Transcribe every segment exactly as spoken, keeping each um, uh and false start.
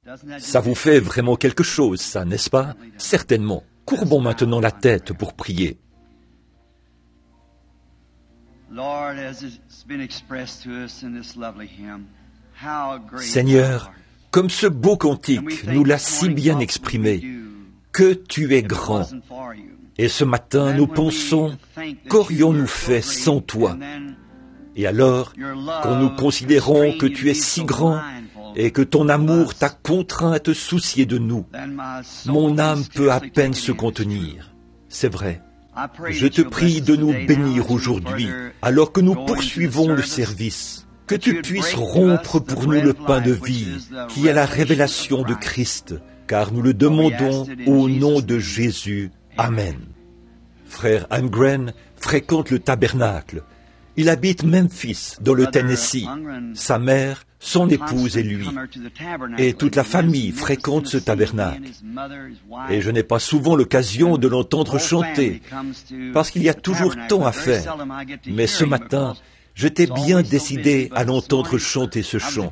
Ça vous fait vraiment quelque chose, ça, n'est-ce pas? Certainement. Courbons maintenant la tête pour prier. Seigneur, comme ce beau cantique nous l'a si bien exprimé, que tu es grand. Et ce matin, nous pensons, qu'aurions-nous fait sans toi? Et alors, quand nous considérons que tu es si grand et que ton amour t'a contraint à te soucier de nous, mon âme peut à peine se contenir. C'est vrai. Je te prie de nous bénir aujourd'hui, alors que nous poursuivons le service, que tu puisses rompre pour nous le pain de vie, qui est la révélation de Christ, car nous le demandons au nom de Jésus. Amen. Frère Holmgren fréquente le tabernacle. Il habite Memphis, dans le Tennessee. Sa mère, son épouse et lui. Et toute la famille fréquente ce tabernacle. Et je n'ai pas souvent l'occasion de l'entendre chanter, parce qu'il y a toujours tant à faire. Mais ce matin, j'étais bien décidé à l'entendre chanter ce chant.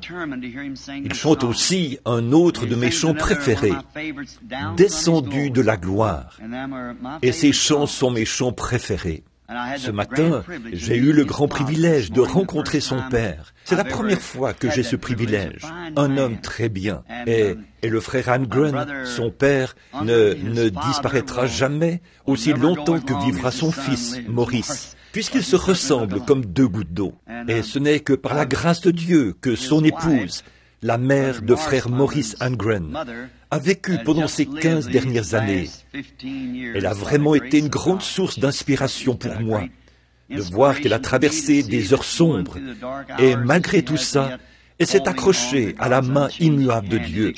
Il chante aussi un autre de mes chants préférés, « Descendu de la gloire ». Et ces chants sont mes chants préférés. Ce matin, j'ai eu le grand privilège de rencontrer son père. C'est la première fois que j'ai ce privilège. Un homme très bien. Et, et le frère Holmgren, son père, ne, ne disparaîtra jamais aussi longtemps que vivra son fils, Maurice, puisqu'ils se ressemblent comme deux gouttes d'eau. Et ce n'est que par la grâce de Dieu que son épouse, la mère de frère Maurice Holmgren, a vécu pendant ces quinze dernières années. Elle a vraiment été une grande source d'inspiration pour moi, de voir qu'elle a traversé des heures sombres, et malgré tout ça, elle s'est accrochée à la main immuable de Dieu.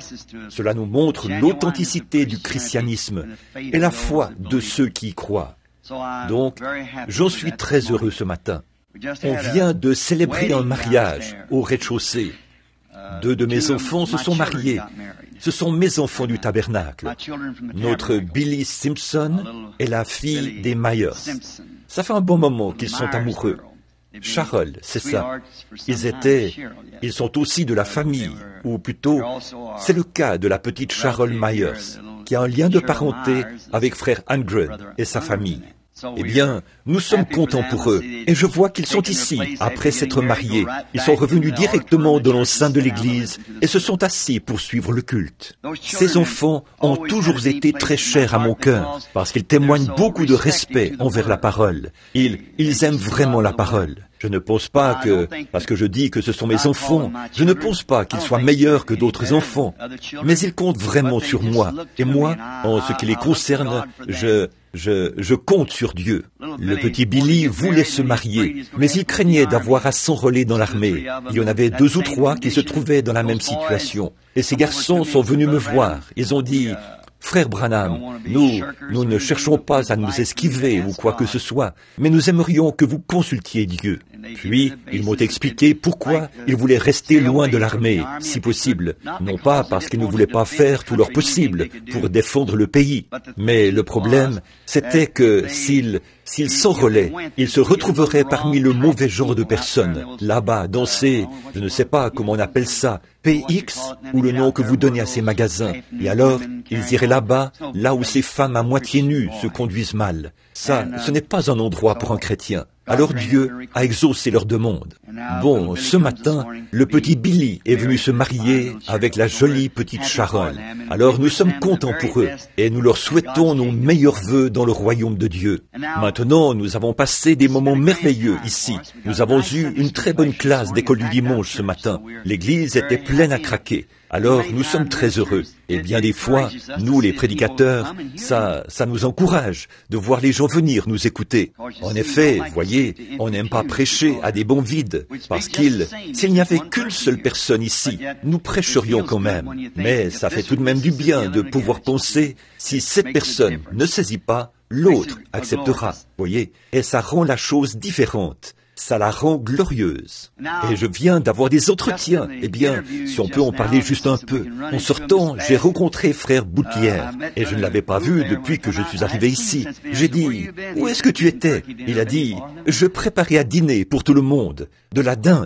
Cela nous montre l'authenticité du christianisme et la foi de ceux qui y croient. Donc, j'en suis très heureux ce matin. On vient de célébrer un mariage au rez-de-chaussée. Deux de mes enfants se sont mariés. Ce sont mes enfants du tabernacle. Notre Billy Simpson est la fille des Myers. Ça fait un bon moment qu'ils sont amoureux. Charles, c'est ça. Ils étaient, ils sont aussi de la famille, ou plutôt, c'est le cas de la petite Charles Myers, qui a un lien de parenté avec frère Holmgren et sa famille. Eh bien, nous sommes contents pour eux, et je vois qu'ils sont ici, après s'être mariés. Ils sont revenus directement dans l'enceinte de l'église et se sont assis pour suivre le culte. Ces enfants ont toujours été très chers à mon cœur, parce qu'ils témoignent beaucoup de respect envers la parole. Ils, ils aiment vraiment la parole. Je ne pense pas que, parce que je dis que ce sont mes enfants, je ne pense pas qu'ils soient meilleurs que d'autres enfants, mais ils comptent vraiment sur moi, et moi, en ce qui les concerne, je... Je, je compte sur Dieu. Le petit Billy voulait se marier, mais il craignait d'avoir à s'enrôler dans l'armée. Il y en avait deux ou trois qui se trouvaient dans la même situation. Et ces garçons sont venus me voir. Ils ont dit, « Frère Branham, nous, nous ne cherchons pas à nous esquiver ou quoi que ce soit, mais nous aimerions que vous consultiez Dieu. » Puis, ils m'ont expliqué pourquoi ils voulaient rester loin de l'armée, si possible. Non pas parce qu'ils ne voulaient pas faire tout leur possible pour défendre le pays. Mais le problème, c'était que s'ils, s'ils s'enrôlaient, ils se retrouveraient parmi le mauvais genre de personnes. Là-bas, dans ces, je ne sais pas comment on appelle ça, P X, ou le nom que vous donnez à ces magasins. Et alors, ils iraient là-bas, là où ces femmes à moitié nues se conduisent mal. Ça, ce n'est pas un endroit pour un chrétien. Alors Dieu a exaucé leur demande. Bon, ce matin, le petit Billy est venu se marier avec la jolie petite Charole. Alors nous sommes contents pour eux et nous leur souhaitons nos meilleurs vœux dans le royaume de Dieu. Maintenant, nous avons passé des moments merveilleux ici. Nous avons eu une très bonne classe d'école du dimanche ce matin. L'église était pleine à craquer. Alors, nous sommes très heureux. Et bien des fois, nous, les prédicateurs, ça, ça nous encourage de voir les gens venir nous écouter. En effet, voyez, on n'aime pas prêcher à des bons vides, parce qu'il, s'il n'y avait qu'une seule personne ici, nous prêcherions quand même. Mais ça fait tout de même du bien de pouvoir penser, si cette personne ne saisit pas, l'autre acceptera. Voyez, et ça rend la chose différente. Ça la rend glorieuse. Et je viens d'avoir des entretiens. Eh bien, si on peut en parler juste un peu. En sortant, j'ai rencontré frère Boutelière, et je ne l'avais pas vu depuis que je suis arrivé ici. J'ai dit, où est-ce que tu étais? Il a dit, je préparais à dîner pour tout le monde, de la dinde.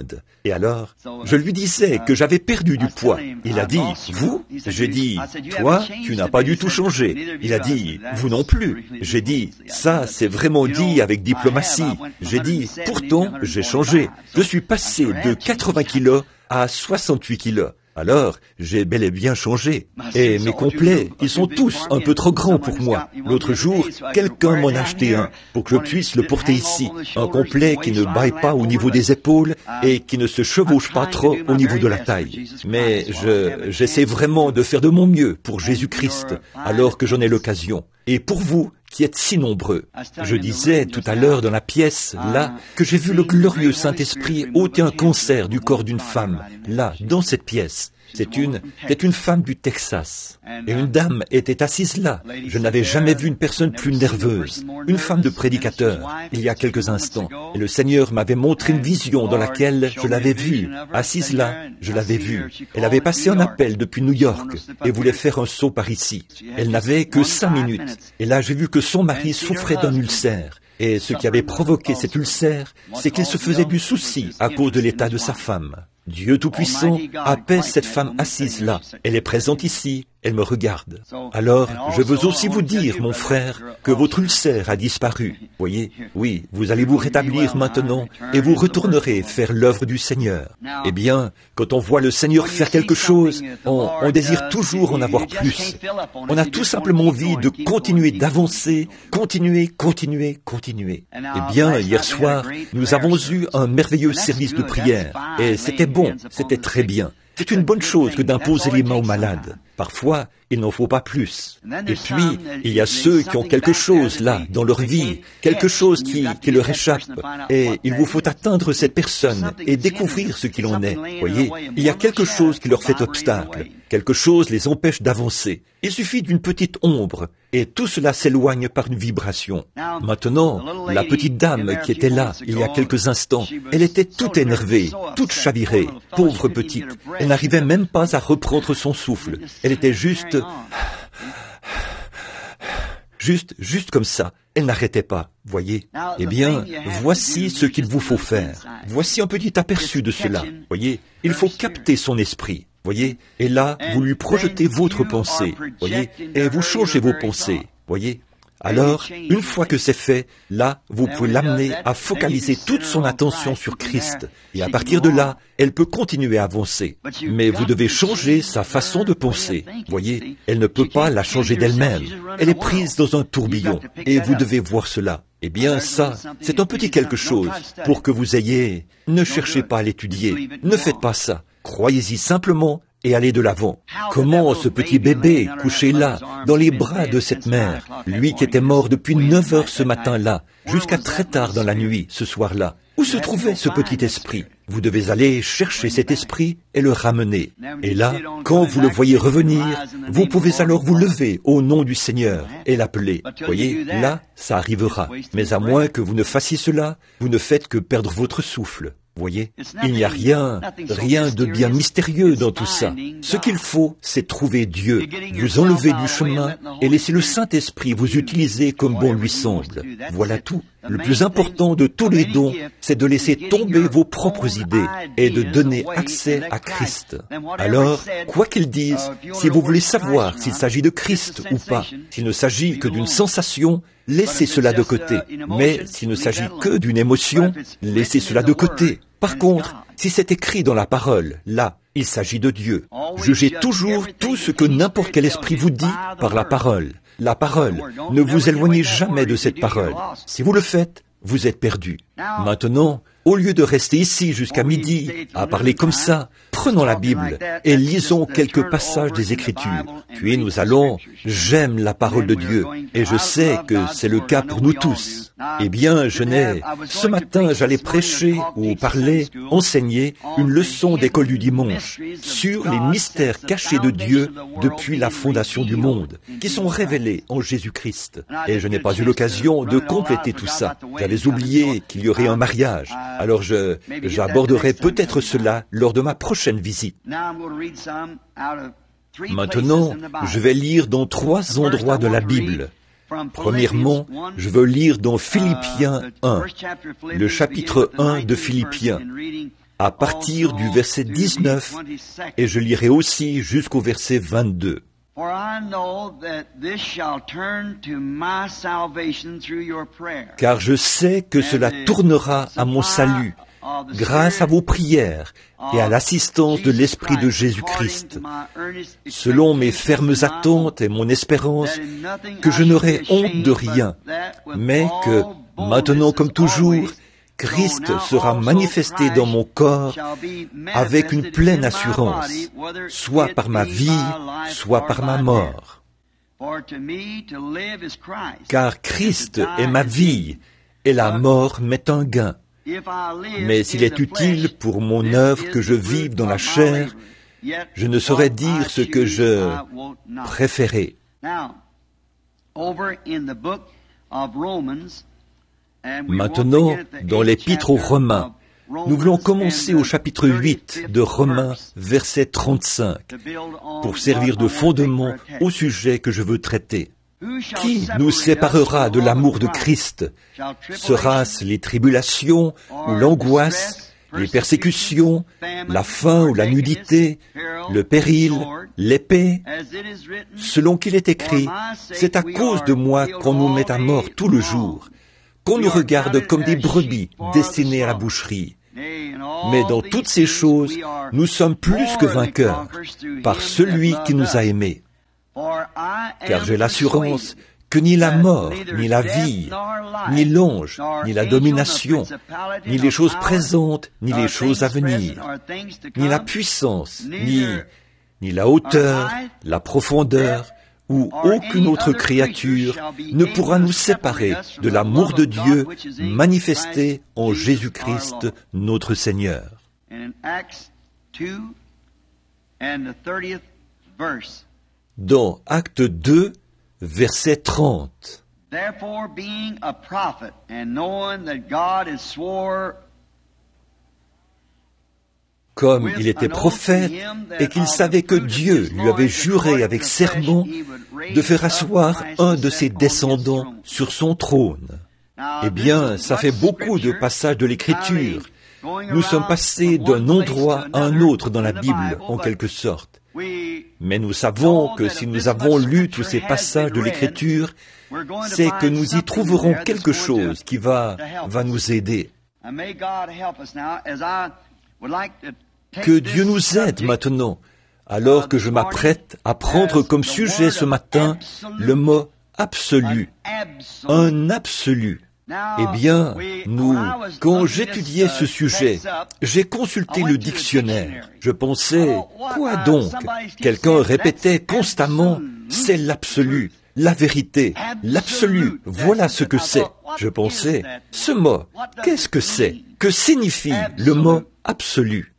Et alors, je lui disais que j'avais perdu du poids. Il a dit, vous? J'ai dit, toi, tu n'as pas du tout changé. Il a dit, vous non plus. J'ai dit, ça, c'est vraiment dit avec diplomatie. J'ai dit, pourtant, j'ai changé. Je suis passé de quatre-vingts kilos à soixante-huit kilos. Alors, j'ai bel et bien changé. Et mes complets, ils sont tous un peu trop grands pour moi. L'autre jour, quelqu'un m'en a acheté un pour que je puisse le porter ici. Un complet qui ne baille pas au niveau des épaules et qui ne se chevauche pas trop au niveau de la taille. Mais je, j'essaie vraiment de faire de mon mieux pour Jésus-Christ, alors que j'en ai l'occasion. Et pour vous, qui êtes si nombreux. Je disais tout à l'heure dans la pièce, là, que j'ai vu le glorieux Saint-Esprit ôter un cancer du corps d'une femme, là, dans cette pièce. C'est une, c'est une femme du Texas. Et une dame était assise là. Je n'avais jamais vu une personne plus nerveuse. Une femme de prédicateur, il y a quelques instants. Et le Seigneur m'avait montré une vision dans laquelle je l'avais vue. Assise là, je l'avais vue. Elle avait passé un appel depuis New York et voulait faire un saut par ici. Elle n'avait que cinq minutes. Et là, j'ai vu que son mari souffrait d'un ulcère. Et ce qui avait provoqué cet ulcère, c'est qu'il se faisait du souci à cause de l'état de sa femme. Dieu Tout-Puissant apaise cette femme assise là. Elle est présente ici, elle me regarde. Alors, je veux aussi vous dire, mon frère, que votre ulcère a disparu. Voyez, oui, vous allez vous rétablir maintenant et vous retournerez faire l'œuvre du Seigneur. Eh bien, quand on voit le Seigneur faire quelque chose, on, on désire toujours en avoir plus. On a tout simplement envie de continuer d'avancer, continuer, continuer, continuer. Eh bien, hier soir, nous avons eu un merveilleux service de prière et c'était bon, c'était très bien. C'est une bonne chose que d'imposer les mains aux malades. Parfois, il n'en faut pas plus. Et puis, il y a ceux qui ont quelque chose là, dans leur vie, quelque chose qui, qui leur échappe. Et il vous faut atteindre cette personne et découvrir ce qu'il en est. Voyez, il y a quelque chose qui leur fait obstacle. Quelque chose les empêche d'avancer. Il suffit d'une petite ombre et tout cela s'éloigne par une vibration. Maintenant, la petite dame qui était là il y a quelques instants, elle était toute énervée, toute chavirée, pauvre petite. Elle n'arrivait même pas à reprendre son souffle. Elle était juste... Juste, juste comme ça. Elle n'arrêtait pas, voyez. Eh bien, voici ce qu'il vous faut faire. Voici un petit aperçu de cela, voyez. Il faut capter son esprit, voyez. Et là, vous lui projetez votre pensée, voyez. Et vous changez vos pensées, voyez. Alors, une fois que c'est fait, là, vous pouvez l'amener à focaliser toute son attention sur Christ. Et à partir de là, elle peut continuer à avancer. Mais vous devez changer sa façon de penser. Voyez, elle ne peut pas la changer d'elle-même. Elle est prise dans un tourbillon. Et vous devez voir cela. Eh bien, ça, c'est un petit quelque chose pour que vous ayez... Ne cherchez pas à l'étudier. Ne faites pas ça. Croyez-y simplement et allez de l'avant. Comment ce petit bébé couché là, dans les bras de cette mère, lui qui était mort depuis neuf heures ce matin-là, jusqu'à très tard dans la nuit, ce soir-là, où se trouvait ce petit esprit? Vous devez aller chercher cet esprit et le ramener. Et là, quand vous le voyez revenir, vous pouvez alors vous lever au nom du Seigneur et l'appeler. Voyez, là, ça arrivera. Mais à moins que vous ne fassiez cela, vous ne faites que perdre votre souffle. Voyez, il n'y a rien, rien de bien mystérieux dans tout ça. Ce qu'il faut, c'est trouver Dieu, vous enlever du chemin et laisser le Saint-Esprit vous utiliser comme bon lui semble. Voilà tout. Le plus important de tous les dons, c'est de laisser tomber vos propres idées et de donner accès à Christ. Alors, quoi qu'ils disent, si vous voulez savoir s'il s'agit de Christ ou pas, s'il ne s'agit que d'une sensation, laissez cela de côté. Mais s'il ne s'agit que d'une émotion, laissez cela de côté. Par contre, si c'est écrit dans la parole, là, il s'agit de Dieu. Jugez toujours tout ce que n'importe quel esprit vous dit par la parole. La parole, ne vous éloignez jamais de cette parole. Si vous le faites, vous êtes perdu. Maintenant, au lieu de rester ici jusqu'à midi à parler comme ça, prenons la Bible et lisons quelques passages des Écritures. Puis nous allons, j'aime la parole de Dieu et je sais que c'est le cas pour nous tous. Eh bien, je n'ai, ce matin, j'allais prêcher ou parler, enseigner une leçon d'école du dimanche sur les mystères cachés de Dieu depuis la fondation du monde, qui sont révélés en Jésus-Christ. Et je n'ai pas eu l'occasion de compléter tout ça. J'avais oublié qu'il y aurait un mariage. Alors je, j'aborderai peut-être cela lors de ma prochaine visite. Maintenant, je vais lire dans trois endroits de la Bible. Premièrement, je veux lire dans Philippiens un, le chapitre un de Philippiens, à partir du verset dix-neuf, et je lirai aussi jusqu'au verset vingt-deux. Car je sais que cela tournera à mon salut, grâce à vos prières et à l'assistance de l'Esprit de Jésus-Christ, selon mes fermes attentes et mon espérance, que je n'aurai honte de rien, mais que, maintenant comme toujours, Christ sera manifesté dans mon corps avec une pleine assurance, soit par ma vie, soit par ma mort. Car Christ est ma vie, et la mort m'est un gain. Mais s'il est utile pour mon œuvre que je vive dans la chair, je ne saurais dire ce que je préférais. Maintenant, dans l'Épître aux Romains, nous voulons commencer au chapitre huit de Romains, verset trente-cinq, pour servir de fondement au sujet que je veux traiter. Qui nous séparera de l'amour de Christ? Sera-ce les tribulations ou l'angoisse, les persécutions, la faim ou la nudité, le péril, l'épée? Selon qu'il est écrit, c'est à cause de moi qu'on nous met à mort tout le jour, qu'on nous regarde comme des brebis destinées à la boucherie. Mais dans toutes ces choses, nous sommes plus que vainqueurs par celui qui nous a aimés. Car j'ai l'assurance que ni la mort, ni la vie, ni l'ange, ni la domination, ni les choses présentes, ni les choses à venir, ni la puissance, ni, ni la hauteur, la profondeur, ou aucune autre créature ne pourra nous séparer de l'amour de Dieu manifesté en Jésus-Christ notre Seigneur. Dans Actes deux, verset trente. Therefore, being a prophet, and knowing that God has swore, comme il était prophète et qu'il savait que Dieu lui avait juré avec serment de faire asseoir un de ses descendants sur son trône. Eh bien, ça fait beaucoup de passages de l'Écriture. Nous sommes passés d'un endroit à un autre dans la Bible, en quelque sorte. Mais nous savons que si nous avons lu tous ces passages de l'Écriture, c'est que nous y trouverons quelque chose qui va, va nous aider. Que Dieu nous aide maintenant, alors que je m'apprête à prendre comme sujet ce matin le mot absolu, un absolu. Eh bien, nous, quand j'étudiais ce sujet, j'ai consulté le dictionnaire. Je pensais, quoi donc? Quelqu'un répétait constamment, c'est l'absolu, la vérité, l'absolu, voilà ce que c'est. Je pensais, ce mot, qu'est-ce que c'est? Que signifie le mot absolu?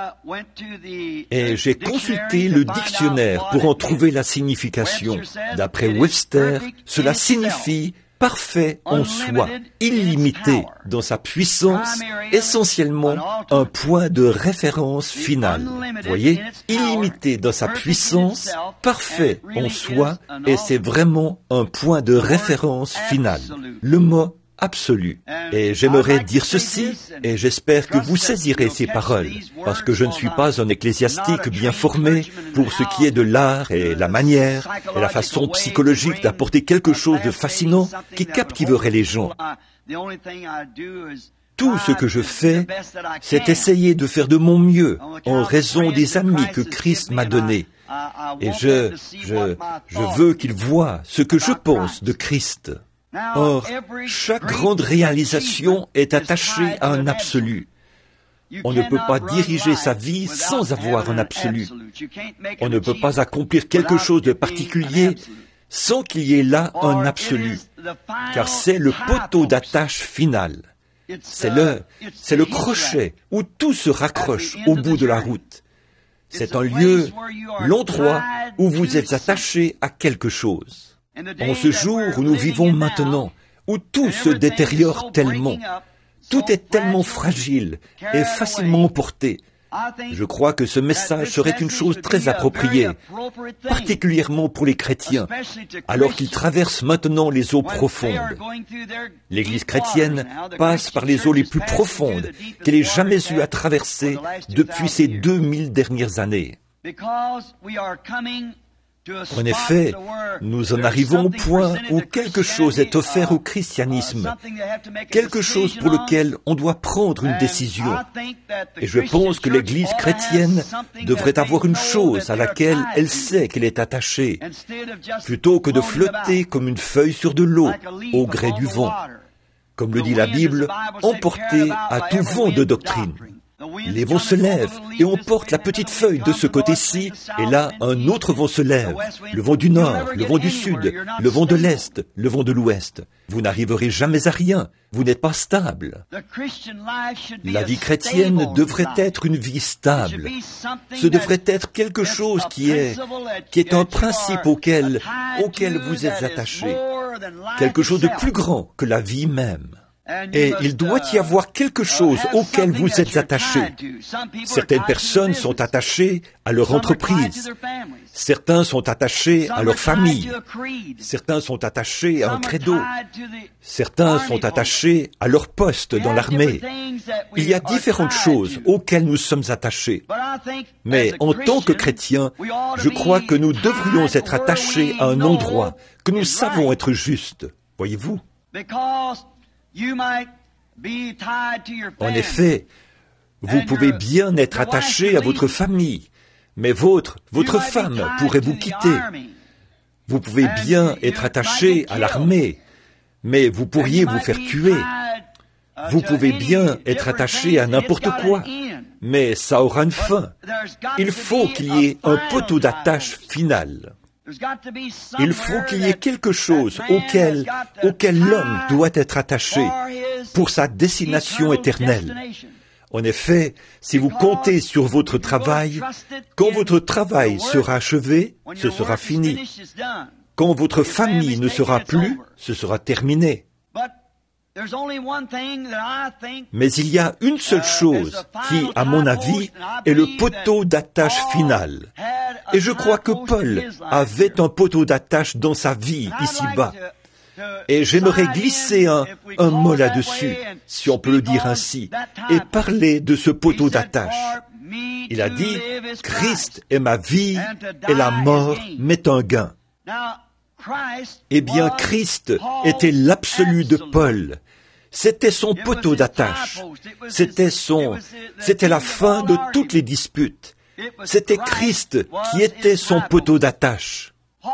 Et j'ai consulté le dictionnaire pour en trouver la signification. D'après Webster, cela signifie parfait en soi, illimité dans sa puissance, essentiellement un point de référence final. Voyez, illimité dans sa puissance, parfait en soi, et c'est vraiment un point de référence final. Le mot absolu. Et j'aimerais dire ceci, et j'espère que vous saisirez ces paroles, parce que je ne suis pas un ecclésiastique bien formé pour ce qui est de l'art et la manière et la façon psychologique d'apporter quelque chose de fascinant qui captiverait les gens. Tout ce que je fais, c'est essayer de faire de mon mieux en raison des amis que Christ m'a donnés. Et je, je, je veux qu'ils voient ce que je pense de Christ. Or, chaque grande réalisation est attachée à un absolu. On ne peut pas diriger sa vie sans avoir un absolu. On ne peut pas accomplir quelque chose de particulier sans qu'il y ait là un absolu, car c'est le poteau d'attache final. C'est le, c'est le crochet où tout se raccroche au bout de la route. C'est un lieu, l'endroit où vous êtes attaché à quelque chose. En ce jour où nous vivons maintenant, où tout se détériore tellement, tout est tellement fragile et facilement emporté, Je crois que ce message serait une chose très appropriée, particulièrement pour les chrétiens, alors qu'ils traversent maintenant les eaux profondes. L'Église chrétienne passe par les eaux les plus profondes qu'elle ait jamais eu à traverser depuis ces deux mille dernières années. En effet, nous en arrivons au point où quelque chose est offert au christianisme, quelque chose pour lequel on doit prendre une décision. Et je pense que l'Église chrétienne devrait avoir une chose à laquelle elle sait qu'elle est attachée, plutôt que de flotter comme une feuille sur de l'eau, au gré du vent. Comme le dit la Bible, emportée à tout vent de doctrine. Les vents se lèvent et on porte la petite feuille de ce côté-ci, et là, un autre vent se lève. Le vent du nord, le vent du sud, le vent de l'est, le vent de l'ouest. Vous n'arriverez jamais à rien. Vous n'êtes pas stable. La vie chrétienne devrait être une vie stable. Ce devrait être quelque chose qui est, qui est un principe auquel, auquel vous êtes attaché. Quelque chose de plus grand que la vie même. Et il doit y avoir quelque chose auquel vous êtes attachés. Certaines personnes sont attachées à leur entreprise. Certains sont attachés à leur famille. Certains sont attachés à un credo. Certains sont attachés à leur poste dans l'armée. Il y a différentes choses auxquelles nous sommes attachés. Mais en tant que chrétiens, je crois que nous devrions être attachés à un endroit que nous savons être juste. Voyez-vous? En effet, vous pouvez bien être attaché à votre famille, mais votre, votre femme pourrait vous quitter. Vous pouvez bien être attaché à l'armée, mais vous pourriez vous faire tuer. Vous pouvez bien être attaché à n'importe quoi, mais ça aura une fin. Il faut qu'il y ait un poteau d'attache final. Il faut qu'il y ait quelque chose auquel, auquel l'homme doit être attaché pour sa destination éternelle. En effet, si vous comptez sur votre travail, quand votre travail sera achevé, ce sera fini. Quand votre famille ne sera plus, ce sera terminé. Mais il y a une seule chose qui, à mon avis, est le poteau d'attache final. Et je crois que Paul avait un poteau d'attache dans sa vie, ici-bas. Et j'aimerais glisser un, un mot là-dessus, si on peut le dire ainsi, et parler de ce poteau d'attache. Il a dit, « Christ est ma vie, et la mort m'est un gain. » Eh bien, Christ était l'absolu de Paul. C'était son poteau d'attache. C'était son, c'était la fin de toutes les disputes. C'était Christ qui était son poteau d'attache.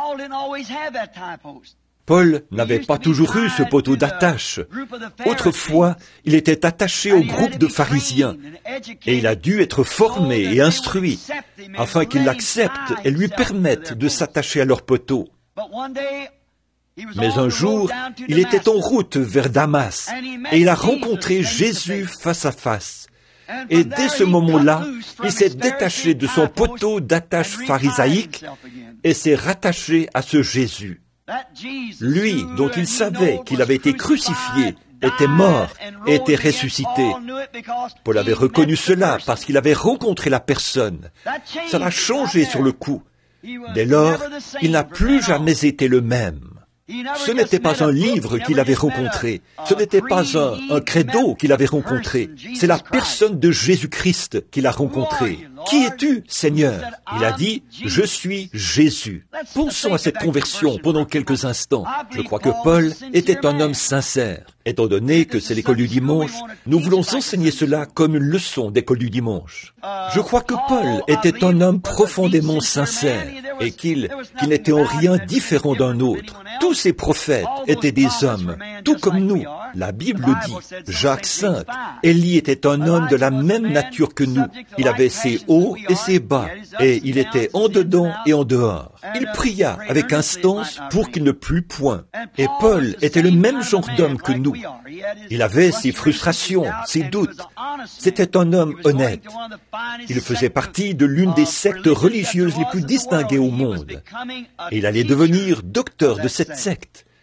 Paul n'avait pas toujours eu ce poteau d'attache. Autrefois, il était attaché au groupe de pharisiens et il a dû être formé et instruit afin qu'ils l'acceptent et lui permettent de s'attacher à leur poteau. Mais un jour, il était en route vers Damas et il a rencontré Jésus face à face. Et dès ce moment-là, il s'est détaché de son poteau d'attache pharisaïque et s'est rattaché à ce Jésus. Lui, dont il savait qu'il avait été crucifié, était mort et était ressuscité. Paul avait reconnu cela parce qu'il avait rencontré la personne. Ça l'a changé sur le coup. Dès lors, il n'a plus jamais été le même. Ce n'était pas un livre qu'il avait rencontré. Ce n'était pas un, un credo qu'il avait rencontré. C'est la personne de Jésus-Christ qu'il a rencontré. Qui es-tu, Seigneur? Il a dit, je suis Jésus. Pensons à cette conversion pendant quelques instants. Je crois que Paul était un homme sincère. Étant donné que c'est l'école du dimanche, nous voulons enseigner cela comme une leçon d'école du dimanche. Je crois que Paul était un homme profondément sincère et qu'il, qu'il n'était en rien différent d'un autre. Tous ces prophètes étaient des hommes, tout comme nous. La Bible le dit. Jacques cinq. Élie était un homme de la même nature que nous. Il avait ses hauts et ses bas, et il était en dedans et en dehors. Il pria avec instance pour qu'il ne plût point. Et Paul était le même genre d'homme que nous. Il avait ses frustrations, ses doutes. C'était un homme honnête. Il faisait partie de l'une des sectes religieuses les plus distinguées au monde. Et il allait devenir docteur de cette secte.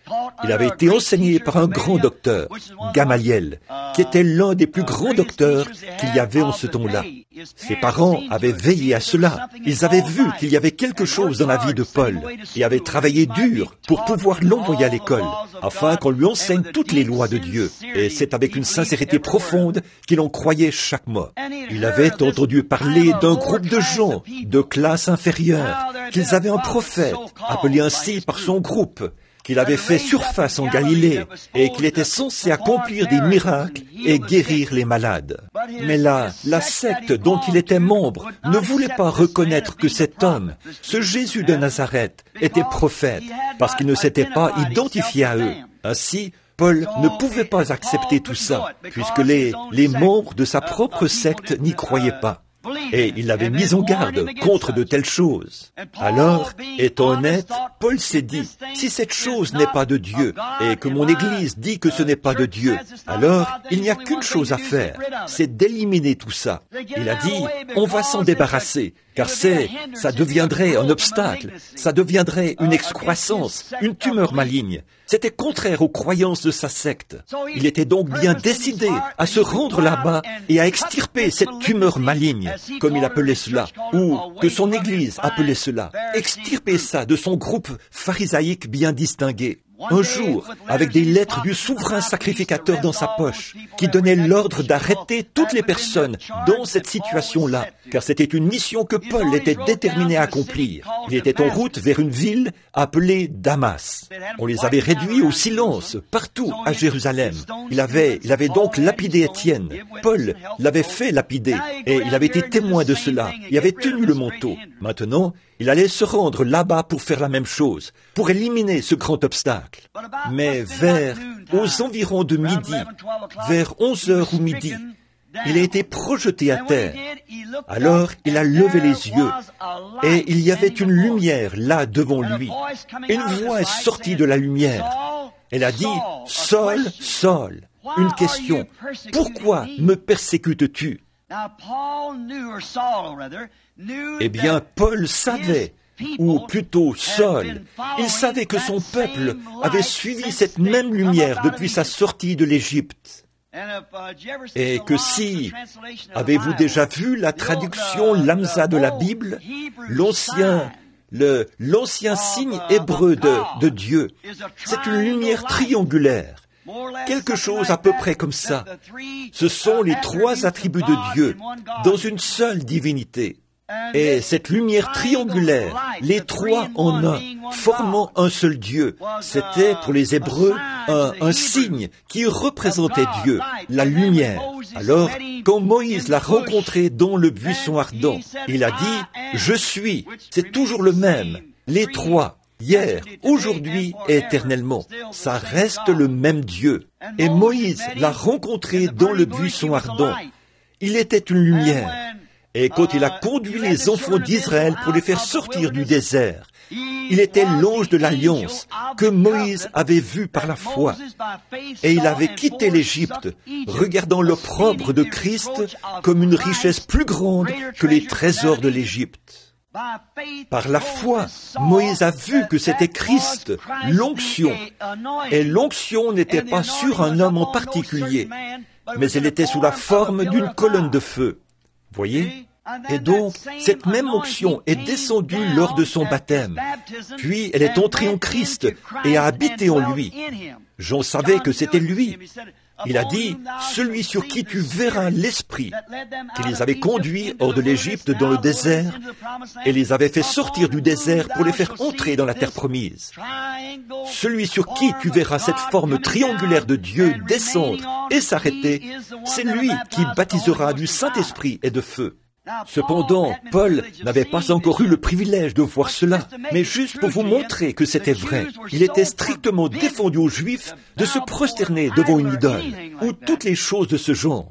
Il avait été enseigné par un grand docteur, Gamaliel, qui était l'un des plus grands docteurs qu'il y avait en ce temps-là. Ses parents avaient veillé à cela. Ils avaient vu qu'il y avait quelque chose dans la vie de Paul et avaient travaillé dur pour pouvoir l'envoyer à l'école, afin qu'on lui enseigne toutes les lois de Dieu. Et c'est avec une sincérité profonde qu'il en croyait chaque mot. Il avait entendu parler d'un groupe de gens de classe inférieure, qu'ils avaient un prophète, appelé ainsi par son groupe, qu'il avait fait surface en Galilée et qu'il était censé accomplir des miracles et guérir les malades. Mais là, la secte dont il était membre ne voulait pas reconnaître que cet homme, ce Jésus de Nazareth, était prophète, parce qu'il ne s'était pas identifié à eux. Ainsi, Paul ne pouvait pas accepter tout ça, puisque les, les membres de sa propre secte n'y croyaient pas. Et il l'avait mis en garde contre de telles choses. Alors, étant honnête, Paul s'est dit, si cette chose n'est pas de Dieu, et que mon Église dit que ce n'est pas de Dieu, alors il n'y a qu'une chose à faire, c'est d'éliminer tout ça. Il a dit, on va s'en débarrasser, car c'est, ça deviendrait un obstacle, ça deviendrait une excroissance, une tumeur maligne. C'était contraire aux croyances de sa secte. Il était donc bien décidé à se rendre là-bas et à extirper cette tumeur maligne, comme il appelait cela, ou que son Église appelait cela, extirper ça de son groupe pharisaïque bien distingué. Un jour, avec des lettres du souverain sacrificateur dans sa poche, qui donnait l'ordre d'arrêter toutes les personnes dans cette situation-là, car c'était une mission que Paul était déterminé à accomplir. Il était en route vers une ville appelée Damas. On les avait réduits au silence partout à Jérusalem. Il avait, il avait donc lapidé Étienne. Paul l'avait fait lapider, et il avait été témoin de cela. Il avait tenu le manteau. Maintenant, il allait se rendre là-bas pour faire la même chose, pour éliminer ce grand obstacle. Mais vers, aux environs de midi, vers onze heures ou midi, il a été projeté à terre. Alors il a levé les yeux, et il y avait une lumière là devant lui. Une voix est sortie de la lumière. Elle a dit, « Saul, Saul !» Une question, « Pourquoi me persécutes-tu » Eh bien, Paul savait, ou plutôt Saul, il savait que son peuple avait suivi cette même lumière depuis sa sortie de l'Égypte. Et que si, avez-vous déjà vu la traduction Lamsa de la Bible, l'ancien, le, l'ancien signe hébreu de, de Dieu, c'est une lumière triangulaire. Quelque chose à peu près comme ça. Ce sont les trois attributs de Dieu dans une seule divinité. Et cette lumière triangulaire, les trois en un, formant un seul Dieu, c'était pour les Hébreux un, un signe qui représentait Dieu, la lumière. Alors, quand Moïse l'a rencontré dans le buisson ardent, il a dit « Je suis », c'est toujours le même, les trois. Hier, aujourd'hui et éternellement, ça reste le même Dieu. Et Moïse l'a rencontré dans le buisson ardent. Il était une lumière. Et quand il a conduit les enfants d'Israël pour les faire sortir du désert, il était l'ange de l'alliance que Moïse avait vu par la foi. Et il avait quitté l'Égypte, regardant l'opprobre de Christ comme une richesse plus grande que les trésors de l'Égypte. Par la foi, Moïse a vu que c'était Christ, l'onction. Et l'onction n'était pas sur un homme en particulier, mais elle était sous la forme d'une colonne de feu. Voyez ? Et donc, cette même onction est descendue lors de son baptême. Puis, elle est entrée en Christ et a habité en lui. Jean savait que c'était lui. Il a dit, « Celui sur qui tu verras l'Esprit, qui les avait conduits hors de l'Égypte dans le désert, et les avait fait sortir du désert pour les faire entrer dans la terre promise. Celui sur qui tu verras cette forme triangulaire de Dieu descendre et s'arrêter, c'est lui qui baptisera du Saint-Esprit et de feu. » Cependant, Paul n'avait pas encore eu le privilège de voir cela, mais juste pour vous montrer que c'était vrai, il était strictement défendu aux Juifs de se prosterner devant une idole, ou toutes les choses de ce genre.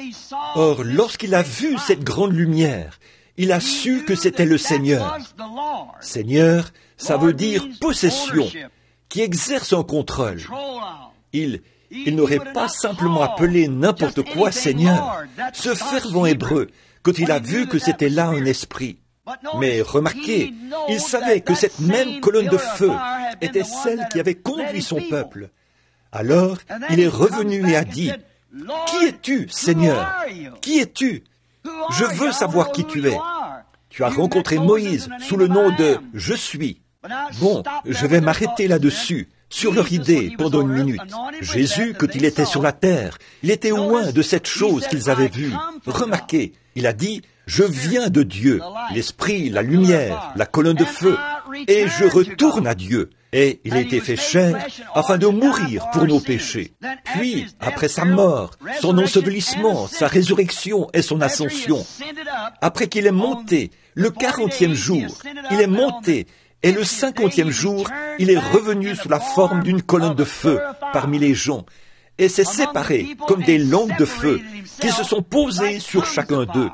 Or, lorsqu'il a vu cette grande lumière, il a su que c'était le Seigneur. Seigneur, ça veut dire possession, qui exerce un contrôle. Il, il n'aurait pas simplement appelé n'importe quoi Seigneur, ce fervent hébreu, quand il a vu que c'était là un esprit. Mais remarquez, il savait que cette même colonne de feu était celle qui avait conduit son peuple. Alors, il est revenu et a dit, « Qui es-tu, Seigneur? Qui es-tu? Je veux savoir qui tu es. » Tu as rencontré Moïse sous le nom de « Je suis ». Bon, je vais m'arrêter là-dessus, sur leur idée, pendant une minute. Jésus, quand il était sur la terre, il était loin de cette chose qu'ils avaient vue. Remarquez, il a dit, « Je viens de Dieu, l'Esprit, la lumière, la colonne de feu, et je retourne à Dieu. » Et il a été fait chair afin de mourir pour nos péchés. Puis, après sa mort, son ensevelissement, sa résurrection et son ascension, après qu'il est monté le quarantième jour, il est monté, et le cinquantième jour, il est revenu sous la forme d'une colonne de feu parmi les gens, et s'est séparé comme des langues de feu qui se sont posées sur chacun d'eux.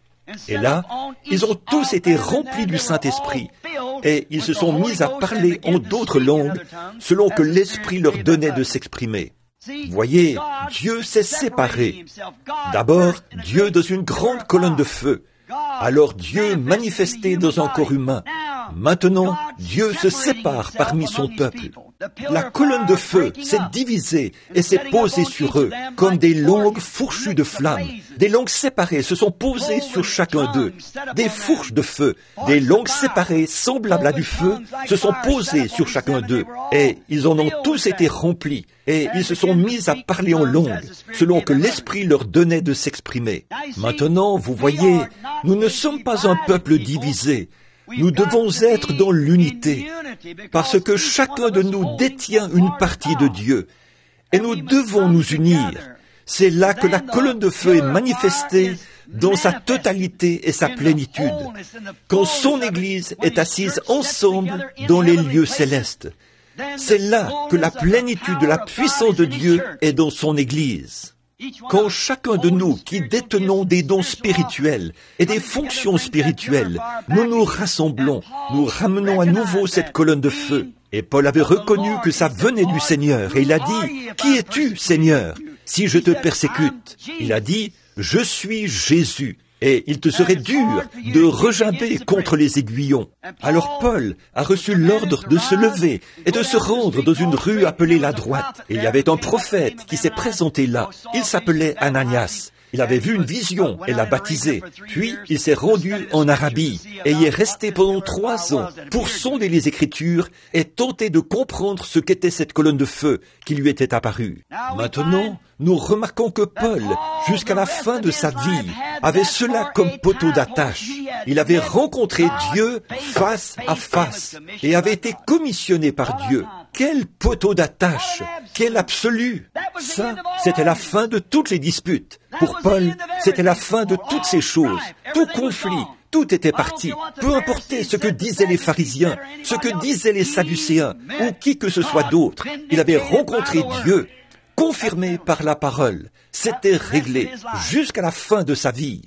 Et là, ils ont tous été remplis du Saint-Esprit, et ils se sont mis à parler en d'autres langues, selon que l'Esprit leur donnait de s'exprimer. Voyez, Dieu s'est séparé. D'abord, Dieu dans une grande colonne de feu. Alors Dieu manifesté dans un corps humain. Maintenant, Dieu se sépare parmi son peuple. La colonne de feu s'est divisée et s'est posée sur eux, comme des langues fourchues de flammes. Des langues séparées se sont posées sur chacun d'eux. Des fourches de feu, des langues séparées semblables à du feu, se sont posées sur chacun d'eux. Et ils en ont tous été remplis. Et ils se sont mis à parler en langue, selon que l'Esprit leur donnait de s'exprimer. Maintenant, vous voyez, nous ne sommes pas un peuple divisé. Nous devons être dans l'unité, parce que chacun de nous détient une partie de Dieu, et nous devons nous unir. C'est là que la colonne de feu est manifestée dans sa totalité et sa plénitude, quand son Église est assise ensemble dans les lieux célestes. C'est là que la plénitude de la puissance de Dieu est dans son Église. Quand chacun de nous qui détenons des dons spirituels et des fonctions spirituelles, nous nous rassemblons, nous ramenons à nouveau cette colonne de feu. Et Paul avait reconnu que ça venait du Seigneur, et il a dit, « Qui es-tu, Seigneur, si je te persécute ?» Il a dit, « Je suis Jésus. » Et il te serait dur de regimber contre les aiguillons. Alors Paul a reçu l'ordre de se lever et de se rendre dans une rue appelée la droite. Et il y avait un prophète qui s'est présenté là. Il s'appelait Ananias. Il avait vu une vision et l'a baptisé. Puis il s'est rendu en Arabie et y est resté pendant trois ans pour sonder les Écritures et tenter de comprendre ce qu'était cette colonne de feu qui lui était apparue. Maintenant, nous remarquons que Paul, jusqu'à la fin de sa vie, avait cela comme poteau d'attache. Il avait rencontré Dieu face à face et avait été commissionné par Dieu. Quel poteau d'attache! Quel absolu! Ça, c'était la fin de toutes les disputes. Pour Paul, c'était la fin de toutes ces choses. Tout conflit, tout était parti. Peu importait ce que disaient les pharisiens, ce que disaient les sadducéens, ou qui que ce soit d'autre. Il avait rencontré Dieu, confirmé par la parole. C'était réglé jusqu'à la fin de sa vie.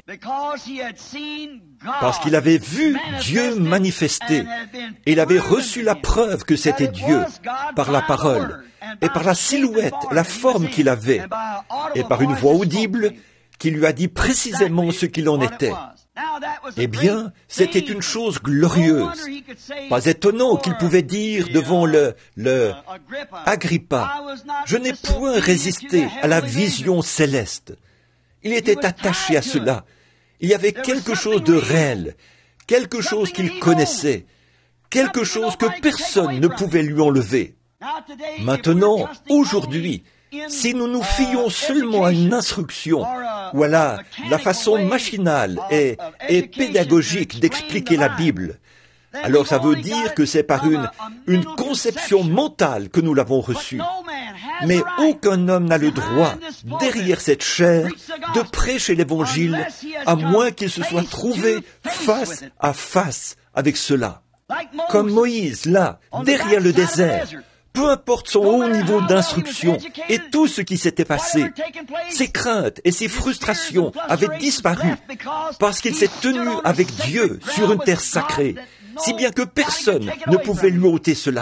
Parce qu'il avait vu Dieu manifester. Et il avait reçu la preuve que c'était Dieu par la parole, et par la silhouette, la forme qu'il avait, et par une voix audible qui lui a dit précisément ce qu'il en était. Eh bien, c'était une chose glorieuse. Pas étonnant qu'il pouvait dire devant le, le Agrippa, « Je n'ai point résisté à la vision céleste. » Il était attaché à cela. Il y avait quelque chose de réel, quelque chose qu'il connaissait, quelque chose que personne ne pouvait lui enlever. Maintenant, aujourd'hui, si nous nous fions seulement à une instruction, ou à la, la façon machinale et, et pédagogique d'expliquer la Bible, alors ça veut dire que c'est par une, une conception mentale que nous l'avons reçue. Mais aucun homme n'a le droit, derrière cette chair, de prêcher l'Évangile, à moins qu'il se soit trouvé face à face avec cela. Comme Moïse, là, derrière le désert, peu importe son haut niveau d'instruction et tout ce qui s'était passé, ses craintes et ses frustrations avaient disparu parce qu'il s'est tenu avec Dieu sur une terre sacrée, si bien que personne ne pouvait lui ôter cela.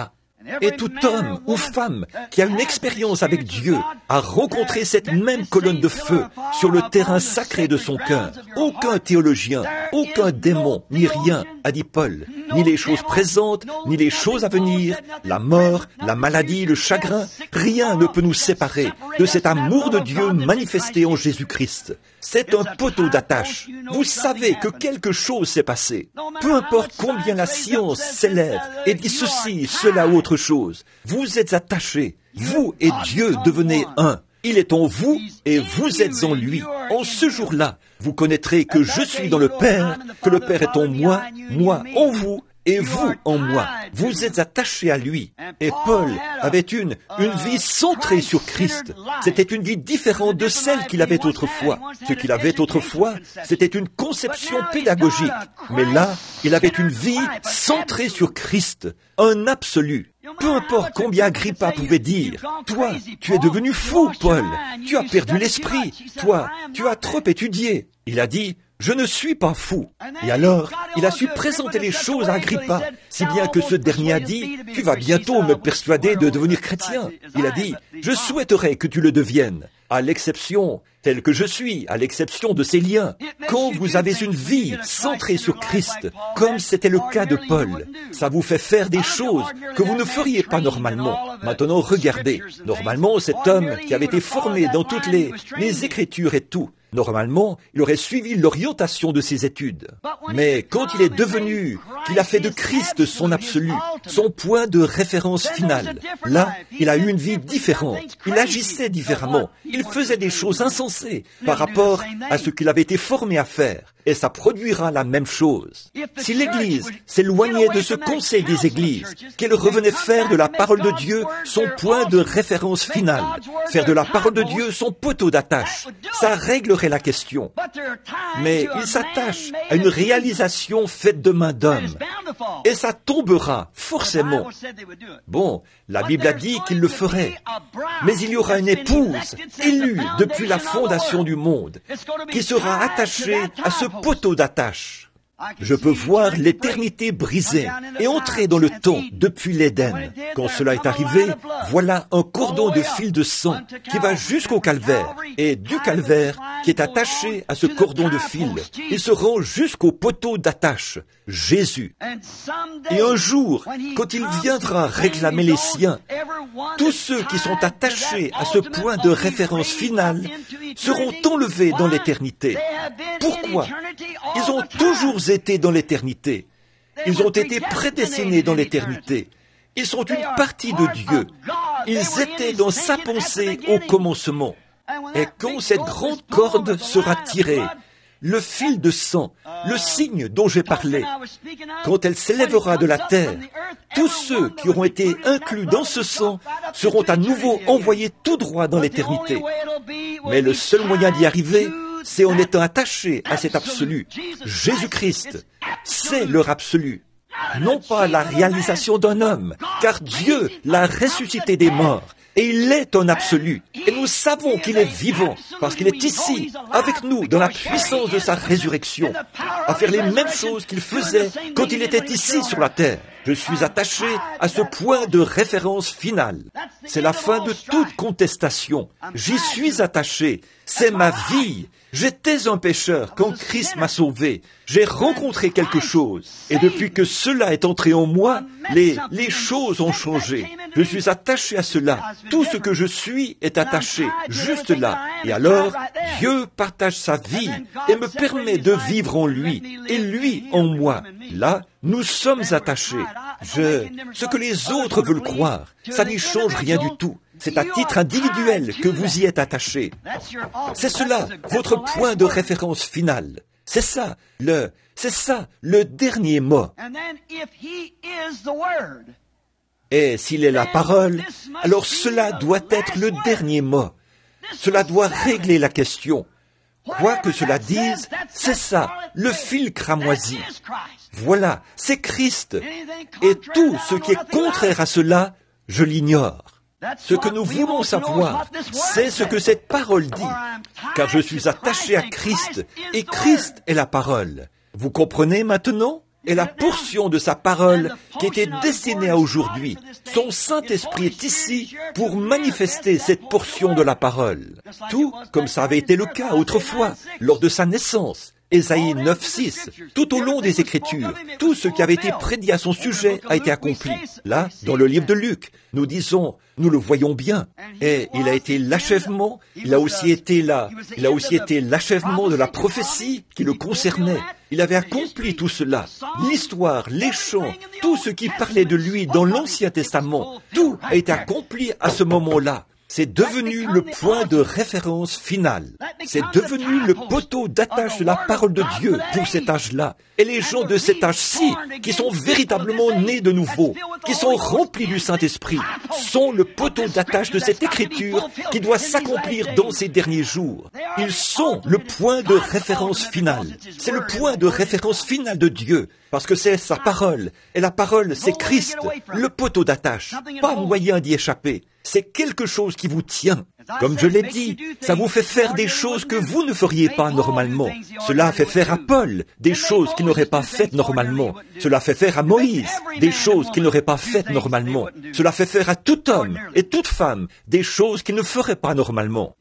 Et tout homme ou femme qui a une expérience avec Dieu a rencontré cette même colonne de feu sur le terrain sacré de son cœur. Aucun théologien, aucun démon, ni rien, a dit Paul, ni les choses présentes, ni les choses à venir, la mort, la maladie, le chagrin, rien ne peut nous séparer de cet amour de Dieu manifesté en Jésus-Christ. C'est un poteau d'attache. Vous savez que quelque chose s'est passé. Peu importe combien la science s'élève et dit ceci, cela ou autre chose, vous êtes attachés. Vous et Dieu devenez un. Il est en vous et vous êtes en lui. En ce jour-là, vous connaîtrez que je suis dans le Père, que le Père est en moi, moi en vous, et vous en moi. Vous êtes attachés à lui. Et Paul avait une, une vie centrée sur Christ. C'était une vie différente de celle qu'il avait autrefois. Ce qu'il avait autrefois, c'était une conception pédagogique. Mais là, il avait une vie centrée sur Christ, un absolu. Peu importe combien Agrippa pouvait dire, « Toi, tu es devenu fou, Paul. Tu as perdu l'esprit. Toi, tu as trop étudié. » Il a dit, « Je ne suis pas fou. » Et alors, il a su présenter les choses à Agrippa, si bien que ce dernier a dit, « Tu vas bientôt me persuader de devenir chrétien. » Il a dit, « Je souhaiterais que tu le deviennes, à l'exception, tel que je suis, à l'exception de ces liens. » Quand vous avez une vie centrée sur Christ, comme c'était le cas de Paul, ça vous fait faire des choses que vous ne feriez pas normalement. Maintenant, regardez. Normalement, cet homme qui avait été formé dans toutes les, les Écritures et tout, normalement, il aurait suivi l'orientation de ses études. Mais quand il est devenu, qu'il a fait de Christ son absolu, son point de référence final, là, il a eu une vie différente. Il agissait différemment. Il faisait des choses insensées par rapport à ce qu'il avait été formé à faire. Et ça produira la même chose. Si l'Église s'éloignait de ce conseil des Églises, qu'elle revenait faire de la parole de Dieu son point de référence final, faire de la parole de Dieu son poteau d'attache, ça réglerait la question. Mais il s'attache à une réalisation faite de main d'homme. Et ça tombera, forcément. Bon, la Bible a dit qu'il le ferait. Mais il y aura une épouse, élue depuis la fondation du monde, qui sera attachée à ce poteau d'attache. Je peux voir l'éternité brisée et entrer dans le temps depuis l'Éden. Quand cela est arrivé, voilà un cordon de fil de sang qui va jusqu'au calvaire, et du calvaire qui est attaché à ce cordon de fil, il se rend jusqu'au poteau d'attache, Jésus. Et un jour, quand il viendra réclamer les siens, tous ceux qui sont attachés à ce point de référence final seront enlevés dans l'éternité. Pourquoi? Ils ont toujours été dans l'éternité. Ils ont été prédestinés dans l'éternité. Ils sont une partie de Dieu. Ils étaient dans sa pensée au commencement. Et quand cette grande corde sera tirée, le fil de sang, le signe dont j'ai parlé, quand elle s'élèvera de la terre, tous ceux qui auront été inclus dans ce sang seront à nouveau envoyés tout droit dans l'éternité. Mais le seul moyen d'y arriver, c'est en étant attaché à cet absolu. Jésus-Christ, c'est leur absolu. Non pas la réalisation d'un homme, car Dieu l'a ressuscité des morts. Et il est un absolu. Et nous savons qu'il est vivant, parce qu'il est ici, avec nous, dans la puissance de sa résurrection, à faire les mêmes choses qu'il faisait quand il était ici sur la terre. Je suis attaché à ce point de référence final. C'est la fin de toute contestation. J'y suis attaché. C'est ma vie. J'étais un pécheur quand Christ m'a sauvé. J'ai rencontré quelque chose. Et depuis que cela est entré en moi, les, les choses ont changé. Je suis attaché à cela. Tout ce que je suis est attaché, juste là. Et alors, Dieu partage sa vie et me permet de vivre en lui, et lui en moi. Là, nous sommes attachés. Je, ce que les autres veulent croire, ça n'y change rien du tout. C'est à titre individuel que vous y êtes attaché. C'est cela, votre point de référence final. C'est ça, le, c'est ça, le dernier mot. Et s'il est la parole, alors cela doit être le dernier mot. Cela doit régler la question. Quoi que cela dise, c'est ça, le fil cramoisi. Voilà, c'est Christ. Et tout ce qui est contraire à cela, je l'ignore. Ce que nous voulons savoir, c'est ce que cette parole dit, car je suis attaché à Christ, et Christ est la parole. Vous comprenez maintenant? est la portion de sa parole qui était destinée à aujourd'hui. Son Saint-Esprit est ici pour manifester cette portion de la parole. Tout comme ça avait été le cas autrefois, lors de sa naissance. Ésaïe neuf, six, tout au long des Écritures, tout ce qui avait été prédit à son sujet a été accompli. Là, dans le livre de Luc, nous disons, nous le voyons bien, et il a été l'achèvement, il a aussi été là, il a aussi été l'achèvement de la prophétie qui le concernait. Il avait accompli tout cela, l'histoire, les chants, tout ce qui parlait de lui dans l'Ancien Testament, tout a été accompli à ce moment-là. C'est devenu le point de référence final. C'est devenu le poteau d'attache de la parole de Dieu pour cet âge-là. Et les gens de cet âge-ci, qui sont véritablement nés de nouveau, qui sont remplis du Saint-Esprit, sont le poteau d'attache de cette écriture qui doit s'accomplir dans ces derniers jours. Ils sont le point de référence final. C'est le point de référence final de Dieu, parce que c'est sa parole. Et la parole, c'est Christ, le poteau d'attache. Pas moyen d'y échapper. C'est quelque chose qui vous tient. Comme je l'ai dit, ça vous fait faire des choses que vous ne feriez pas normalement. Cela fait faire à Paul des choses qu'il n'aurait pas faites normalement. Cela fait faire à Moïse des choses qu'il n'aurait pas faites normalement. Cela fait faire à tout homme et toute femme des choses qu'il ne ferait pas normalement.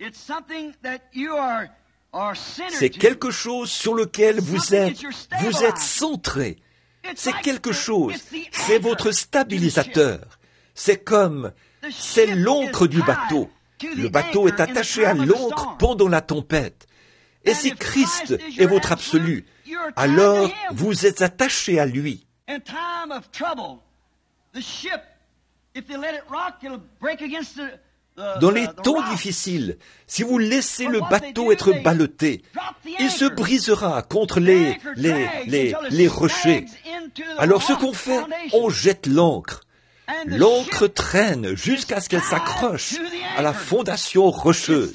C'est quelque chose sur lequel vous êtes, vous êtes centré. C'est quelque chose, c'est votre stabilisateur. C'est comme, c'est l'encre du bateau. Le bateau est attaché à l'encre pendant la tempête. Et si Christ est votre absolu, alors vous êtes attaché à lui. Dans les temps difficiles, si vous laissez le bateau être ballotté, il se brisera contre les, les, les, les rochers. Alors ce qu'on fait, on jette l'ancre. L'ancre traîne jusqu'à ce qu'elle s'accroche à la fondation rocheuse.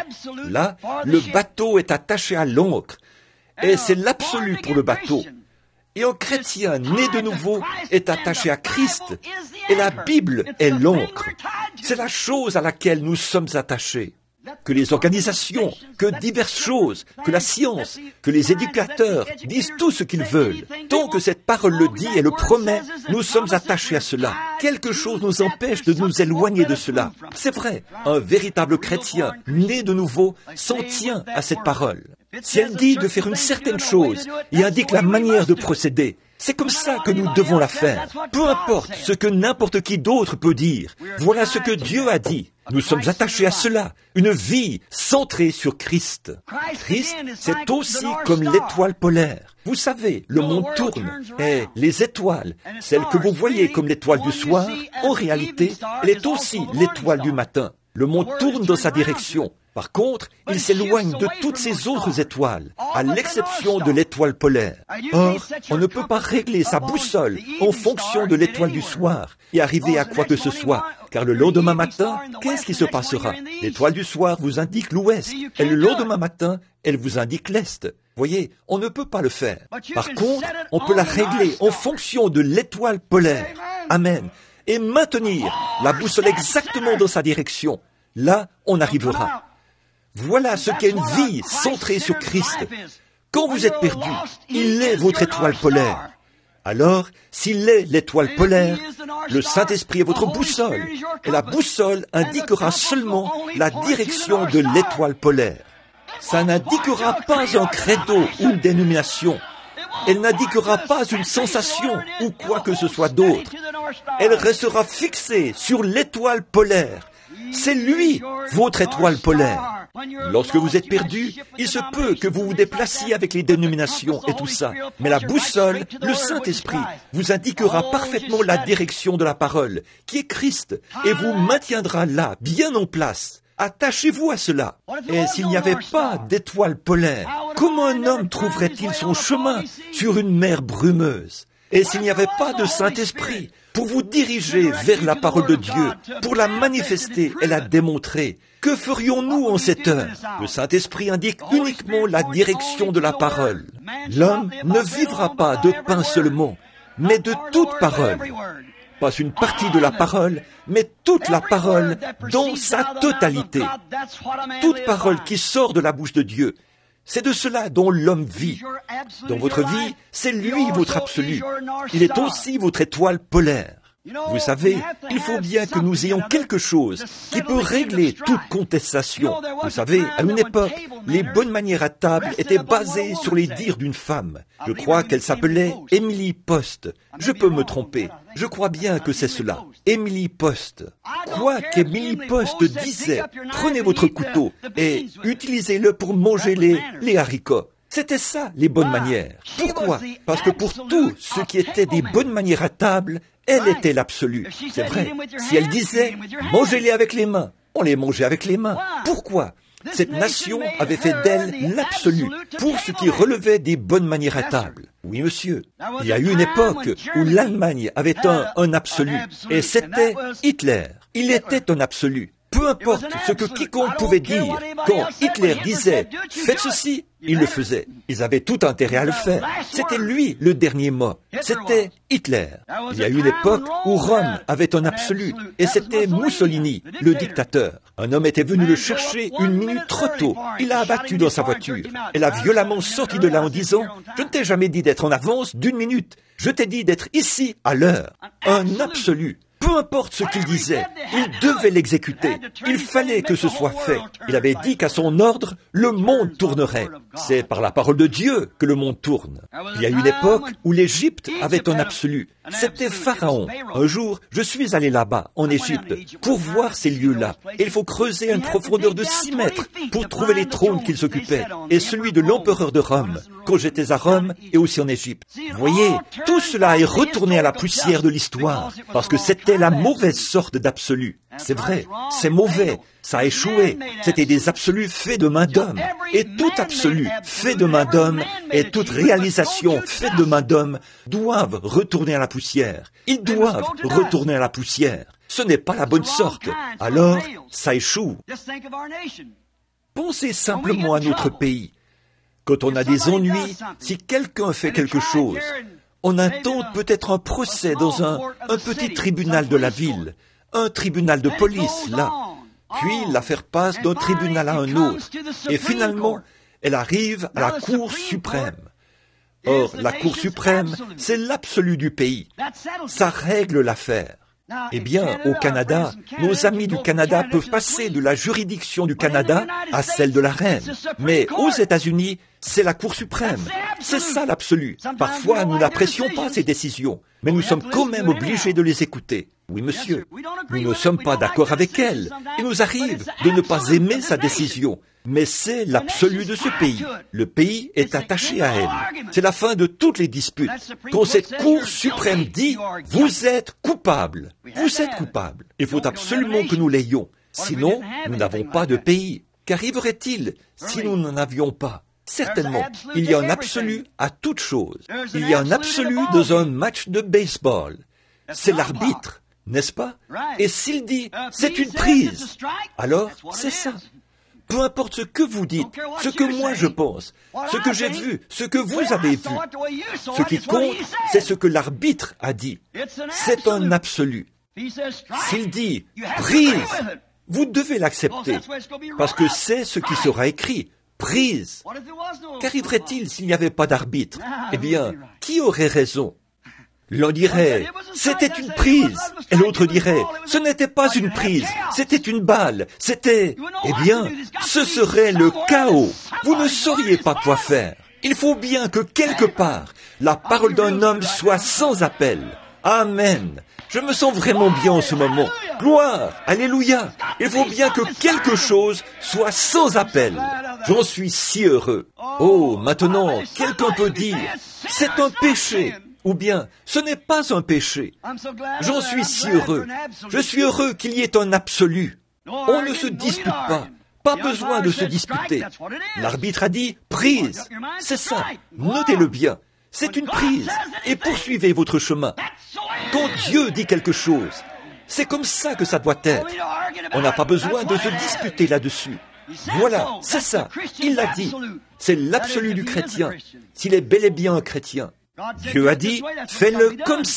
Là, le bateau est attaché à l'ancre, et c'est l'absolu pour le bateau. Et un chrétien né de nouveau est attaché à Christ, et la Bible est l'ancre. C'est la chose à laquelle nous sommes attachés. Que les organisations, que diverses choses, que la science, que les éducateurs disent tout ce qu'ils veulent. Tant que cette parole le dit et le promet, nous sommes attachés à cela. Quelque chose nous empêche de nous éloigner de cela. C'est vrai, un véritable chrétien, né de nouveau, s'en tient à cette parole. Si elle dit de faire une certaine chose et indique la manière de procéder, c'est comme ça que nous devons la faire. Peu importe ce que n'importe qui d'autre peut dire. Voilà ce que Dieu a dit. Nous sommes attachés à cela. Une vie centrée sur Christ. Christ, c'est aussi comme l'étoile polaire. Vous savez, le monde tourne. Et les étoiles, celle que vous voyez comme l'étoile du soir, en réalité, elle est aussi l'étoile du matin. Le monde tourne dans sa direction. Par contre, il s'éloigne de toutes ces autres étoiles, à l'exception de l'étoile polaire. Or, on ne peut pas régler sa boussole en fonction de l'étoile du soir et arriver à quoi que ce soit, car le lendemain matin, qu'est-ce qui se passera? L'étoile du soir vous indique l'ouest, et le lendemain matin, elle vous indique l'est. Voyez, on ne peut pas le faire. Par contre, on peut la régler en fonction de l'étoile polaire. Amen. Et maintenir la boussole exactement dans sa direction. Là, on arrivera. Voilà ce qu'est une vie centrée sur Christ. Quand vous êtes perdu, il est votre étoile polaire. Alors, s'il est l'étoile polaire, le Saint-Esprit est votre boussole, et la boussole indiquera seulement la direction de l'étoile polaire. Ça n'indiquera pas un credo ou une dénomination. Elle n'indiquera pas une sensation ou quoi que ce soit d'autre. Elle restera fixée sur l'étoile polaire. C'est lui, votre étoile polaire. Lorsque vous êtes perdu, il se peut que vous vous déplaciez avec les dénominations et tout ça. Mais la boussole, le Saint-Esprit, vous indiquera parfaitement la direction de la parole, qui est Christ, et vous maintiendra là, bien en place. Attachez-vous à cela. Et s'il n'y avait pas d'étoile polaire, comment un homme trouverait-il son chemin sur une mer brumeuse? Et s'il n'y avait pas de Saint-Esprit pour vous diriger vers la parole de Dieu, pour la manifester et la démontrer, que ferions-nous en cette heure? Le Saint-Esprit indique uniquement la direction de la parole. L'homme ne vivra pas de pain seulement, mais de toute parole. Pas une partie de la parole, mais toute la parole dans sa totalité. Toute parole qui sort de la bouche de Dieu. C'est de cela dont l'homme vit. Dans votre vie, c'est lui votre absolu. Il est aussi votre étoile polaire. Vous savez, il faut bien que nous ayons quelque chose qui peut régler toute contestation. Vous savez, à une époque, les bonnes manières à table étaient basées sur les dires d'une femme. Je crois qu'elle s'appelait Emily Post. Je peux me tromper. Je crois bien que c'est cela. Emily Post. Quoi qu'Emily Post disait, prenez votre couteau et utilisez-le pour manger les, les haricots. C'était ça, les bonnes manières. Pourquoi? Parce que pour tout ce qui était des bonnes manières à table, elle était l'absolu. C'est vrai. Si elle disait « mangez-les avec les mains », on les mangeait avec les mains. Pourquoi? Cette nation avait fait d'elle l'absolu pour ce qui relevait des bonnes manières à table. Oui, monsieur. Il y a eu une époque où l'Allemagne avait un, un absolu, et c'était Hitler. Il était un absolu. Peu importe ce que quiconque pouvait dire, quand Hitler disait « faites ceci », il le faisait. Ils avaient tout intérêt à le faire. C'était lui le dernier mot. C'était Hitler. Il y a eu une époque où Rome avait un absolu, et c'était Mussolini, le dictateur. Un homme était venu le chercher une minute trop tôt. Il l'a abattu dans sa voiture. Elle a violemment sorti de là en disant « je ne t'ai jamais dit d'être en avance d'une minute. Je t'ai dit d'être ici à l'heure. » Un absolu. Peu importe ce qu'il disait, il devait l'exécuter. Il fallait que ce soit fait. Il avait dit qu'à son ordre, le monde tournerait. C'est par la parole de Dieu que le monde tourne. Il y a eu une époque où l'Égypte avait un absolu. C'était Pharaon. Un jour, je suis allé là-bas, en Égypte, pour voir ces lieux-là. Et il faut creuser à une profondeur de six mètres pour trouver les trônes qu'il s'occupait, et celui de l'empereur de Rome, quand j'étais à Rome et aussi en Égypte. Vous voyez, tout cela est retourné à la poussière de l'histoire, parce que c'était la mauvaise sorte d'absolu. C'est vrai, c'est mauvais, ça a échoué. C'était des absolus faits de main d'homme. Et tout absolu fait de main d'homme et toute réalisation faite de main d'homme doivent retourner à la poussière. Ils doivent retourner à la poussière. Ce n'est pas la bonne sorte. Alors, ça échoue. Pensez simplement à notre pays. Quand on a des ennuis, si quelqu'un fait quelque chose, on intente peut-être un procès dans un, un petit tribunal de la ville, un tribunal de police, là. Puis l'affaire passe d'un tribunal à un autre. Et finalement, elle arrive à la Cour suprême. Or, la Cour suprême, c'est l'absolu du pays. Ça règle l'affaire. Eh bien, au Canada, nos amis du Canada peuvent passer de la juridiction du Canada à celle de la reine. Mais aux États-Unis, c'est la Cour suprême. C'est ça l'absolu. Parfois, nous n'apprécions pas ces décisions, mais nous sommes quand même obligés de les écouter. Oui, monsieur. Nous ne sommes pas d'accord avec elle. Il nous arrive de ne pas aimer sa décision. Mais c'est l'absolu de ce pays. Le pays est attaché à elle. C'est la fin de toutes les disputes. Quand cette Cour suprême dit « Vous êtes coupable », vous êtes coupable. Il faut absolument que nous l'ayons. Sinon, nous n'avons pas de pays. Qu'arriverait-il si nous n'en avions pas? Certainement, il y a un absolu à toute chose. Il y a un absolu dans un match de baseball. C'est l'arbitre, n'est-ce pas? Et s'il dit « c'est une prise », alors c'est ça. Peu importe ce que vous dites, ce que moi je pense, ce que j'ai vu, ce que vous avez vu. Ce qui compte, c'est ce que l'arbitre a dit. C'est un absolu. S'il dit « prise », vous devez l'accepter, parce que c'est ce qui sera écrit. Prise. Qu'arriverait-il s'il n'y avait pas d'arbitre? Eh bien, qui aurait raison? L'un dirait, c'était une prise, et l'autre dirait, ce n'était pas une prise, c'était une balle, c'était... Eh bien, ce serait le chaos. Vous ne sauriez pas quoi faire. Il faut bien que quelque part, la parole d'un homme soit sans appel. Amen. Je me sens vraiment bien en ce moment. Gloire, alléluia. Il faut bien que quelque chose soit sans appel. J'en suis si heureux. Oh, maintenant, quelqu'un peut dire, c'est un péché. Ou bien, ce n'est pas un péché. J'en suis si heureux. Je suis heureux qu'il y ait un absolu. On ne se dispute pas. Pas besoin de se disputer. L'arbitre a dit, prise. C'est ça. Notez-le bien. C'est une prise. Et poursuivez votre chemin. Quand Dieu dit quelque chose, c'est comme ça que ça doit être. On n'a pas besoin de se disputer là-dessus. Voilà, c'est ça. Il l'a dit. C'est l'absolu du chrétien. S'il est bel et bien un chrétien. Dieu a dit, fais-le comme ça.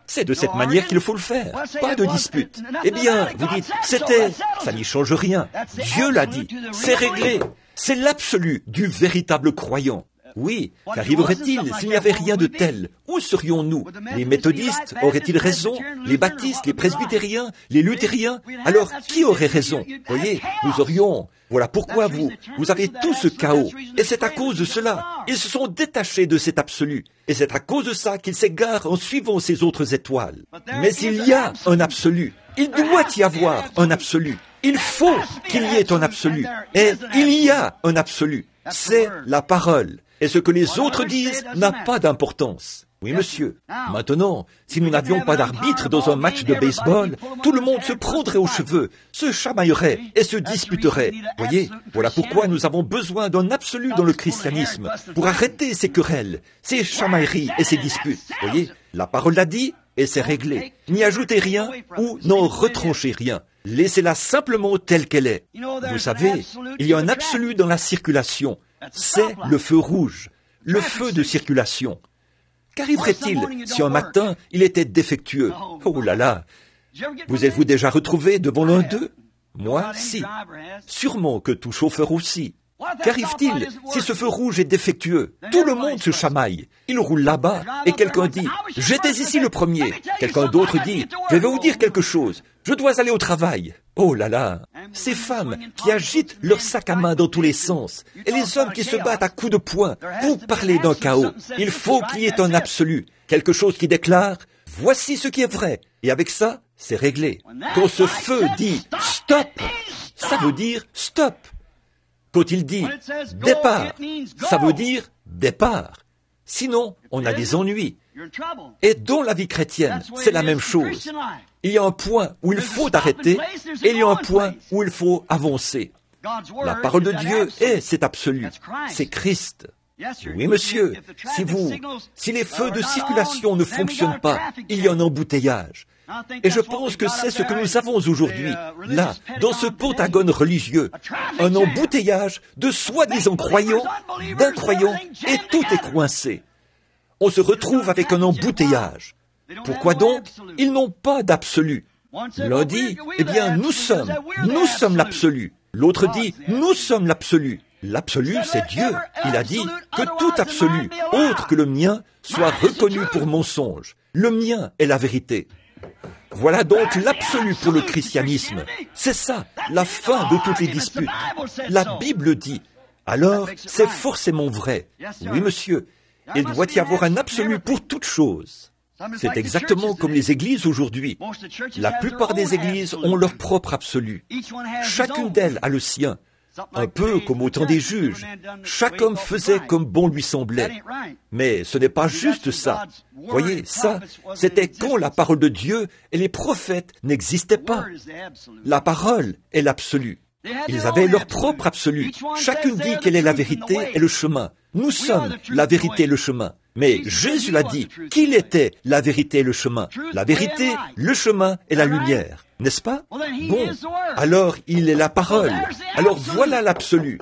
C'est de cette manière qu'il faut le faire. Pas de dispute. Eh bien, vous dites, c'était, ça n'y change rien. Dieu l'a dit. C'est réglé. C'est l'absolu du véritable croyant. Oui, qu'arriverait-il s'il n'y avait rien de tel? Où serions-nous? Les méthodistes auraient-ils raison? Les baptistes, les presbytériens, les luthériens? Alors, qui aurait raison? Voyez, nous aurions... Voilà pourquoi vous, vous avez tout ce chaos. Et c'est à cause de cela. Ils se sont détachés de cet absolu. Et c'est à cause de ça qu'ils s'égarent en suivant ces autres étoiles. Mais il y a un absolu. Il doit y avoir un absolu. Il faut qu'il y ait un absolu. Et il y a un absolu. C'est la parole. Et ce que les autres disent n'a pas d'importance. Oui, monsieur. Maintenant, si nous n'avions pas d'arbitre dans un match de baseball, tout le monde se prendrait aux cheveux, se chamaillerait et se disputerait. Voyez, voilà pourquoi nous avons besoin d'un absolu dans le christianisme, pour arrêter ces querelles, ces chamailleries et ces disputes. Voyez, la parole l'a dit et c'est réglé. N'y ajoutez rien ou n'en retranchez rien. Laissez-la simplement telle qu'elle est. Vous savez, il y a un absolu dans la circulation. C'est le feu rouge, le feu de circulation. Qu'arriverait-il si un matin il était défectueux? Oh là là! Vous êtes-vous déjà retrouvé devant l'un d'eux? Moi, si. Sûrement que tout chauffeur aussi. Qu'arrive-t-il si ce feu rouge est défectueux? Tout le monde se chamaille. Il roule là-bas et quelqu'un dit « J'étais ici le premier ». Quelqu'un d'autre dit « Je vais vous dire quelque chose. Je dois aller au travail ». Oh là là! Ces femmes qui agitent leur sac à main dans tous les sens et les hommes qui se battent à coups de poing, vous parlez d'un chaos. Il faut qu'il y ait un absolu, quelque chose qui déclare « Voici ce qui est vrai ». Et avec ça, c'est réglé. Quand ce feu dit « Stop », ça veut dire « Stop ». Quand il dit « départ », ça veut dire « départ ». Sinon, on a des ennuis. Et dans la vie chrétienne, c'est la même chose. Il y a un point où il faut arrêter et il y a un point où il faut avancer. La parole de Dieu est cet absolu. C'est Christ. Oui, monsieur, si vous, si les feux de circulation ne fonctionnent pas, il y a un embouteillage. Et je pense que c'est ce que nous avons aujourd'hui, là, dans ce pentagone religieux. Un embouteillage de soi-disant croyants, d'incroyants, et tout est coincé. On se retrouve avec un embouteillage. Pourquoi donc? Ils n'ont pas d'absolu. L'un dit, eh bien, nous sommes, nous sommes l'absolu. L'autre dit, nous sommes l'absolu. L'absolu, c'est Dieu. Il a dit que tout absolu, autre que le mien, soit reconnu pour mensonge. Le mien est la vérité. Voilà donc l'absolu pour le christianisme. C'est ça, la fin de toutes les disputes. La Bible dit, alors c'est forcément vrai. Oui, monsieur, il doit y avoir un absolu pour toute chose. C'est exactement comme les églises aujourd'hui. La plupart des églises ont leur propre absolu. Chacune d'elles a le sien. Un peu comme au temps des juges. Chaque homme faisait comme bon lui semblait. Mais ce n'est pas juste ça. Voyez, ça, c'était quand la parole de Dieu et les prophètes n'existaient pas. La parole est l'absolu. Ils avaient leur propre absolu. Chacune dit quelle est la vérité et le chemin. Nous sommes la vérité et le chemin. Mais Jésus l'a dit, qu'il était la vérité et le chemin. La vérité, le chemin et la lumière. N'est-ce pas? Bon, alors il est la parole. Alors voilà l'absolu.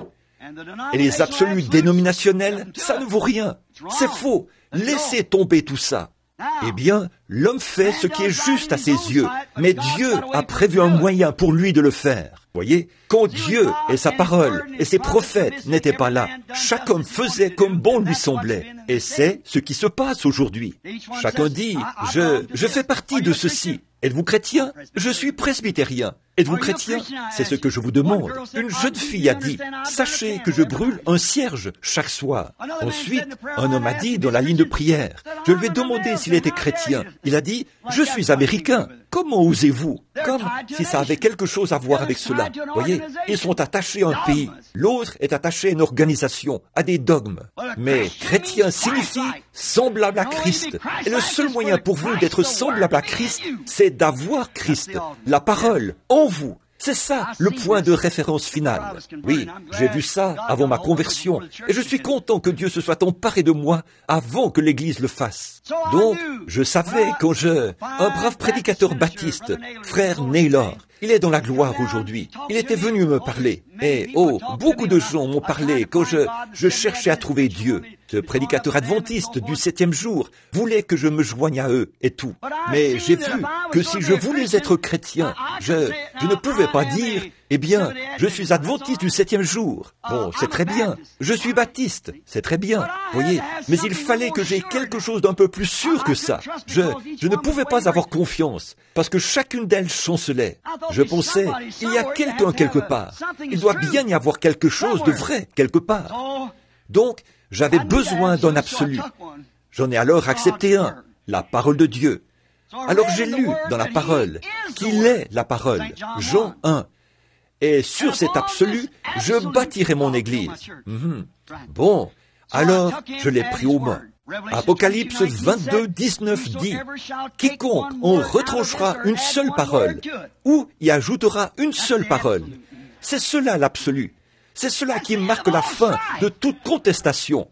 Et les absolus dénominationnels, ça ne vaut rien. C'est faux. Laissez tomber tout ça. Eh bien, l'homme fait ce qui est juste à ses yeux, mais Dieu a prévu un moyen pour lui de le faire. Voyez, quand Dieu et sa parole et ses prophètes n'étaient pas là, chaque homme faisait comme bon lui semblait. Et c'est ce qui se passe aujourd'hui. Chacun dit, je, je fais partie de ceci. Êtes-vous chrétien? Je suis presbytérien. Êtes-vous chrétien? C'est ce que je vous demande. Une jeune fille a dit, sachez que je brûle un cierge chaque soir. Ensuite, un homme a dit dans la ligne de prière, je lui ai demandé s'il était chrétien. Il a dit, je suis américain. Comment osez-vous? Comme si ça avait quelque chose à voir avec cela. Voyez, ils sont attachés à un pays. L'autre est attaché à une organisation, à des dogmes. Mais chrétien signifie semblable à Christ. Et le seul moyen pour vous d'être semblable à Christ, c'est d'avoir Christ, la parole, en vous. C'est ça le point de référence final. Oui, j'ai vu ça avant ma conversion et je suis content que Dieu se soit emparé de moi avant que l'Église le fasse. Donc, je savais quand je... Un brave prédicateur baptiste, frère Naylor, il est dans la gloire aujourd'hui. Il était venu me parler. Et oh, beaucoup de gens m'ont parlé quand je, je cherchais à trouver Dieu. Ce prédicateur adventiste du septième jour voulait que je me joigne à eux et tout. Mais j'ai vu que si je voulais être chrétien, je, je ne pouvais pas dire, eh bien, je suis adventiste du septième jour. Bon, c'est très bien. Je suis baptiste, c'est très bien. Voyez, mais il fallait que j'aie quelque chose d'un peu plus sûr que ça. Je, je ne pouvais pas avoir confiance, parce que chacune d'elles chancelait. Je pensais, il y a quelqu'un quelque part. Il doit bien y avoir quelque chose de vrai quelque part. Donc, j'avais besoin d'un absolu. J'en ai alors accepté un, la parole de Dieu. Alors j'ai lu dans la parole qu'il est la parole, Jean un. Et sur cet absolu, je bâtirai mon église. Mm-hmm. Bon, alors je l'ai pris aux mains. Apocalypse vingt-deux, dix-neuf dit, « Quiconque en retranchera une seule parole, ou y ajoutera une seule parole. » C'est cela l'absolu. C'est cela qui marque la fin de toute contestation.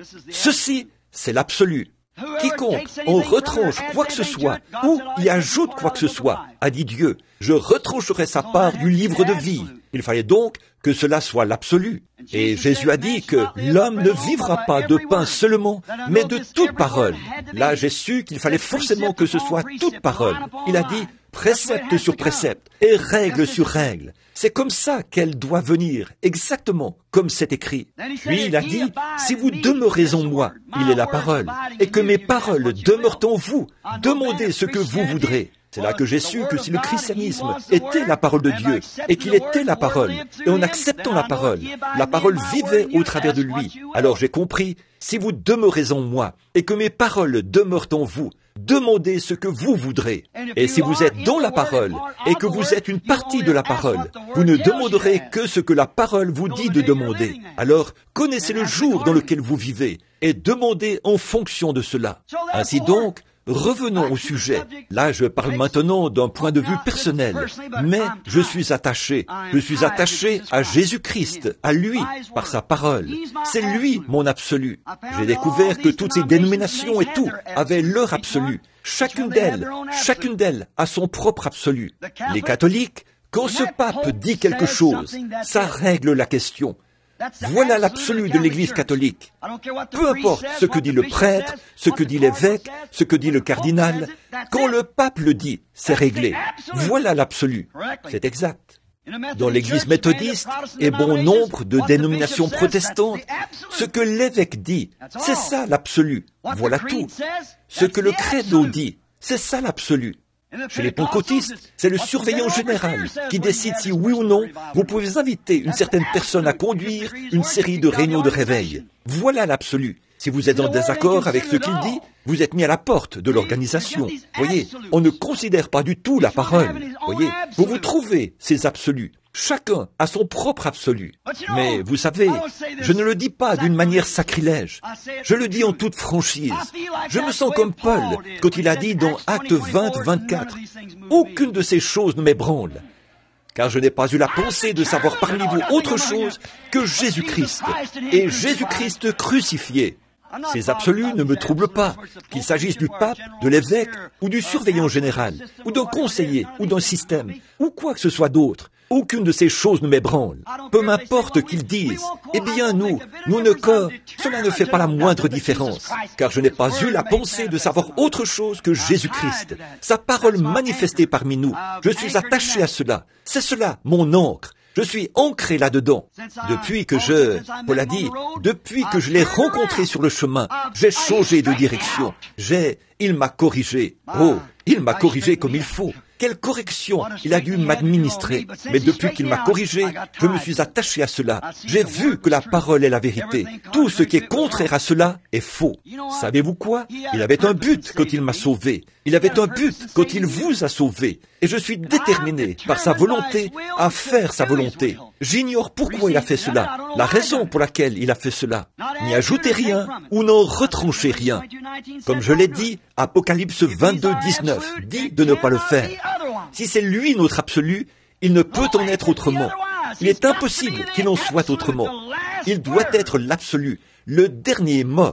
Ceci, c'est l'absolu. Quiconque en retranche quoi que ce soit, ou y ajoute quoi que ce soit, a dit Dieu, je retrancherai sa part du livre de vie. Il fallait donc que cela soit l'absolu. Et Jésus a dit que l'homme ne vivra pas de pain seulement, mais de toute parole. Là, j'ai su qu'il fallait forcément que ce soit toute parole. Il a dit précepte sur précepte et règle sur règle. C'est comme ça qu'elle doit venir, exactement comme c'est écrit. Puis il a dit, si vous demeurez en moi, il est la parole, et que mes paroles demeurent en vous, demandez ce que vous voudrez. C'est là que j'ai su que si le christianisme était la parole de Dieu, et qu'il était la parole, et en acceptant la parole, la parole vivait au travers de lui, alors j'ai compris, si vous demeurez en moi, et que mes paroles demeurent en vous, demandez ce que vous voudrez. Et si vous êtes dans la parole, et que vous êtes une partie de la parole, vous ne demanderez que ce que la parole vous dit de demander. Alors, connaissez le jour dans lequel vous vivez, et demandez en fonction de cela. Ainsi donc, revenons au sujet. Là, je parle maintenant d'un point de vue personnel, mais je suis attaché. Je suis attaché à Jésus-Christ, à lui, par sa parole. C'est lui mon absolu. J'ai découvert que toutes ces dénominations et tout avaient leur absolu. Chacune d'elles, chacune d'elles a son propre absolu. Les catholiques, quand ce pape dit quelque chose, ça règle la question. Voilà l'absolu de l'Église catholique. Peu importe ce que dit le prêtre, ce que dit l'évêque, ce que dit le cardinal, quand le pape le dit, c'est réglé. Voilà l'absolu. C'est exact. Dans l'Église méthodiste et bon nombre de dénominations protestantes, ce que l'évêque dit, c'est ça l'absolu. Voilà tout. Ce que le credo dit, c'est ça l'absolu. Chez les pentecôtistes, c'est le surveillant général qui décide si oui ou non vous pouvez inviter une certaine personne à conduire une série de réunions de réveil. Voilà l'absolu. Si vous êtes en désaccord avec ce qu'il dit, vous êtes mis à la porte de l'organisation. Voyez, on ne considère pas du tout la parole. Voyez, vous vous trouvez ces absolus. Chacun a son propre absolu. Mais vous savez, je ne le dis pas d'une manière sacrilège. Je le dis en toute franchise. Je me sens comme Paul quand il a dit dans Actes vingt, vingt-quatre, « Aucune de ces choses ne m'ébranle, car je n'ai pas eu la pensée de savoir parmi vous autre chose que Jésus-Christ, et Jésus-Christ crucifié. » Ces absolus ne me troublent pas, qu'il s'agisse du pape, de l'évêque, ou du surveillant général, ou d'un conseiller, ou d'un système, ou quoi que ce soit d'autre. Aucune de ces choses ne m'ébranle. Peu m'importe qu'ils disent. Eh bien, nous, nous ne que... Cela ne fait pas la moindre différence, car je n'ai pas eu la pensée de savoir autre chose que Jésus-Christ. Sa parole manifestée parmi nous. Je suis attaché à cela. C'est cela, mon encre. Je suis ancré là-dedans. Depuis que je, Paul a dit, depuis que je l'ai rencontré sur le chemin, j'ai changé de direction. J'ai, il m'a corrigé. Oh, il m'a corrigé comme il faut. Quelle correction il a dû m'administrer. Mais depuis qu'il m'a corrigé, je me suis attaché à cela. J'ai vu que la parole est la vérité. Tout ce qui est contraire à cela est faux. Savez-vous quoi? Il avait un but quand il m'a sauvé. Il avait un but quand il vous a sauvé. Et je suis déterminé par sa volonté à faire sa volonté. J'ignore pourquoi il a fait cela, la raison pour laquelle il a fait cela. N'y ajoutez rien ou n'en retranchez rien. Comme je l'ai dit, Apocalypse vingt-deux, dix-neuf dit de ne pas le faire. Si c'est lui notre absolu, il ne peut en être autrement. Il est impossible qu'il en soit autrement. Il doit être l'absolu, le dernier mot.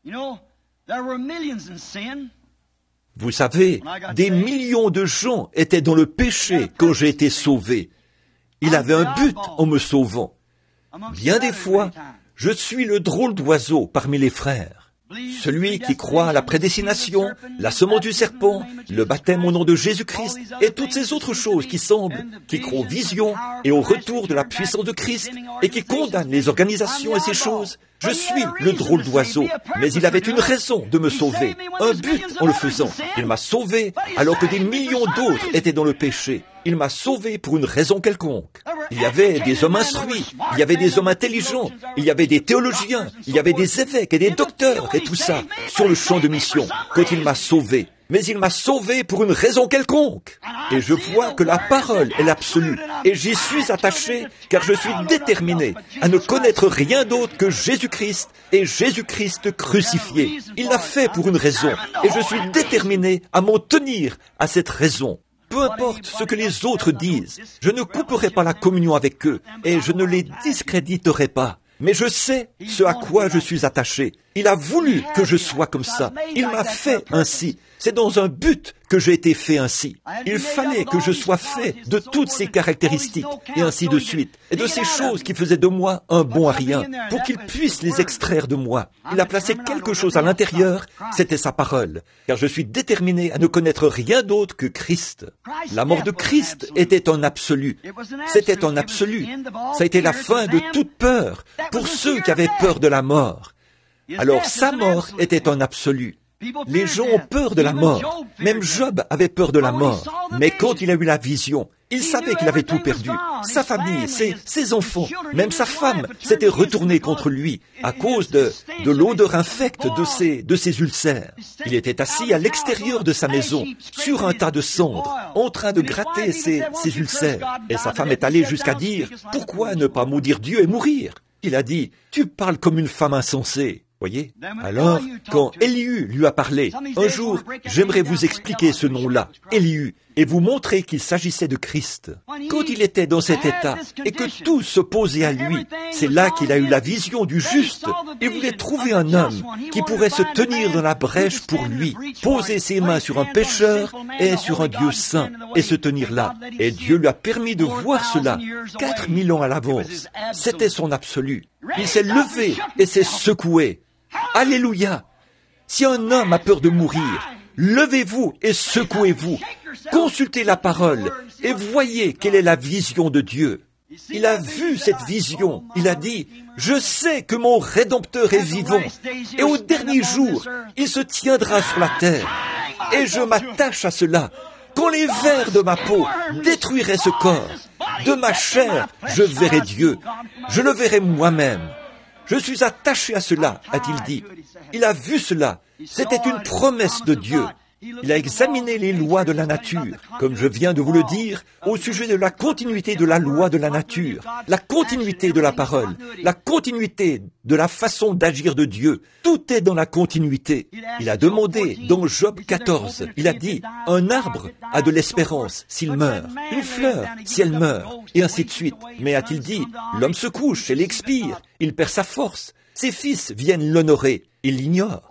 Vous savez, des millions de gens étaient dans le péché quand j'ai été sauvé. Il avait un but en me sauvant. Bien des fois, Je suis le drôle d'oiseau parmi les frères. Celui qui croit à la prédestination, l'assommement du serpent, le baptême au nom de Jésus-Christ et toutes ces autres choses qui semblent, qui croient aux visions et au retour de la puissance de Christ et qui condamnent les organisations et ces choses. Je suis le drôle d'oiseau, mais il avait une raison de me sauver, un but en le faisant. Il m'a sauvé alors que des millions d'autres étaient dans le péché. Il m'a sauvé pour une raison quelconque. Il y avait des hommes instruits, il y avait des hommes intelligents, il y avait des théologiens, il y avait des évêques et des docteurs et tout ça sur le champ de mission quand il m'a sauvé. Mais il m'a sauvé pour une raison quelconque. Et je vois que la parole est l'absolu. Et j'y suis attaché car je suis déterminé à ne connaître rien d'autre que Jésus-Christ et Jésus-Christ crucifié. Il l'a fait pour une raison et je suis déterminé à m'en tenir à cette raison. Peu importe ce que les autres disent, je ne couperai pas la communion avec eux et je ne les discréditerai pas. Mais je sais ce à quoi je suis attaché. Il a voulu que je sois comme ça. Il m'a fait ainsi. C'est dans un but que j'ai été fait ainsi. Il fallait que je sois fait de toutes ces caractéristiques, et ainsi de suite, et de ces choses qui faisaient de moi un bon à rien, pour qu'il puisse les extraire de moi. Il a placé quelque chose à l'intérieur, c'était sa parole, car je suis déterminé à ne connaître rien d'autre que Christ. La mort de Christ était en absolu. C'était en absolu. Ça a été la fin de toute peur, pour ceux qui avaient peur de la mort. Alors sa mort était en absolu. Les gens ont peur de la mort. Même Job avait peur de la mort. Mais quand il a eu la vision, il savait qu'il avait tout perdu. Sa famille, ses, ses enfants, même sa femme s'était retournée contre lui à cause de, de l'odeur infecte de ses, de ses ulcères. Il était assis à l'extérieur de sa maison, sur un tas de cendres, en train de gratter ses, ses ulcères. Et sa femme est allée jusqu'à dire, « Pourquoi ne pas maudire Dieu et mourir ?» Il a dit, « Tu parles comme une femme insensée. » Voyez? Alors, quand Élihu lui a parlé, un jour, j'aimerais vous expliquer ce nom-là, Élihu, et vous montrer qu'il s'agissait de Christ. Quand il était dans cet état, et que tout s'opposait à lui, c'est là qu'il a eu la vision du juste. Il voulait trouver un homme qui pourrait se tenir dans la brèche pour lui, poser ses mains sur un pécheur et sur un Dieu saint, et se tenir là. Et Dieu lui a permis de voir cela, quatre mille ans à l'avance. C'était son absolu. Il s'est levé et s'est secoué. Alléluia! Si un homme a peur de mourir, levez-vous et secouez-vous. Consultez la parole et voyez quelle est la vision de Dieu. Il a vu cette vision. Il a dit, « Je sais que mon Rédempteur est vivant et au dernier jour, il se tiendra sur la terre. Et je m'attache à cela. Quand les vers de ma peau détruiraient ce corps, de ma chair, je verrai Dieu. Je le verrai moi-même. Je suis attaché à cela, a-t-il dit. Il a vu cela. C'était une promesse de Dieu. Il a examiné les lois de la nature, comme je viens de vous le dire, au sujet de la continuité de la loi de la nature, la continuité de la parole, la continuité de la façon d'agir de Dieu. Tout est dans la continuité. Il a demandé dans Job quatorze, il a dit, un arbre a de l'espérance s'il meurt, une fleur si elle meurt, et ainsi de suite. Mais a-t-il dit, l'homme se couche, elle expire, il perd sa force, ses fils viennent l'honorer. Il l'ignore.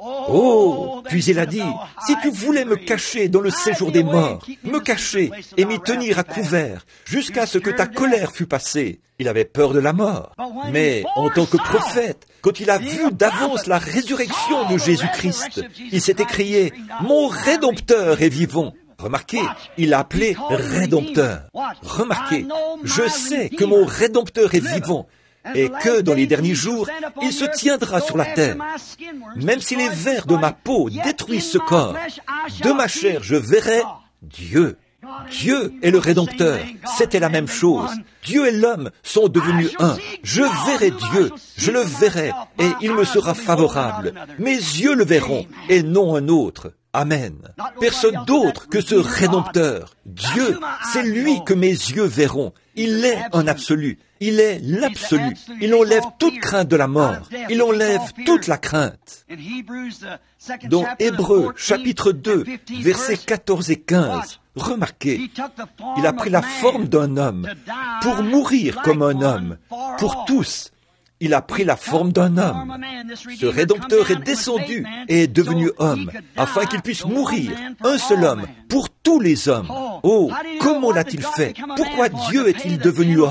Oh! Puis il a dit, si tu voulais me cacher dans le séjour des morts, me cacher et m'y tenir à couvert, jusqu'à ce que ta colère fût passée. Il avait peur de la mort. Mais en tant que prophète, quand il a vu d'avance la résurrection de Jésus-Christ, il s'est écrié, mon Rédempteur est vivant. Remarquez, il l'a appelé Rédempteur. Remarquez, je sais que mon Rédempteur est vivant. Et que dans les derniers jours, il se tiendra sur la terre. Même si les vers de ma peau détruisent ce corps, de ma chair je verrai Dieu. Dieu est le Rédempteur. C'était la même chose. Dieu et l'homme sont devenus un. Je verrai Dieu, je le verrai, et il me sera favorable. Mes yeux le verront, et non un autre. Amen. Personne d'autre que ce Rédempteur. Dieu, c'est lui que mes yeux verront. Il est un absolu. Il est l'absolu. Il enlève toute crainte de la mort. Il enlève toute la crainte. Dans Hébreux, chapitre deux, versets quatorze et quinze, remarquez, il a pris la forme d'un homme pour mourir comme un homme, pour tous. Il a pris la forme d'un homme. Ce Rédempteur est descendu et est devenu homme, afin qu'il puisse mourir, un seul homme, pour tous les hommes. Oh, comment l'a-t-il fait? Pourquoi Dieu est-il devenu homme?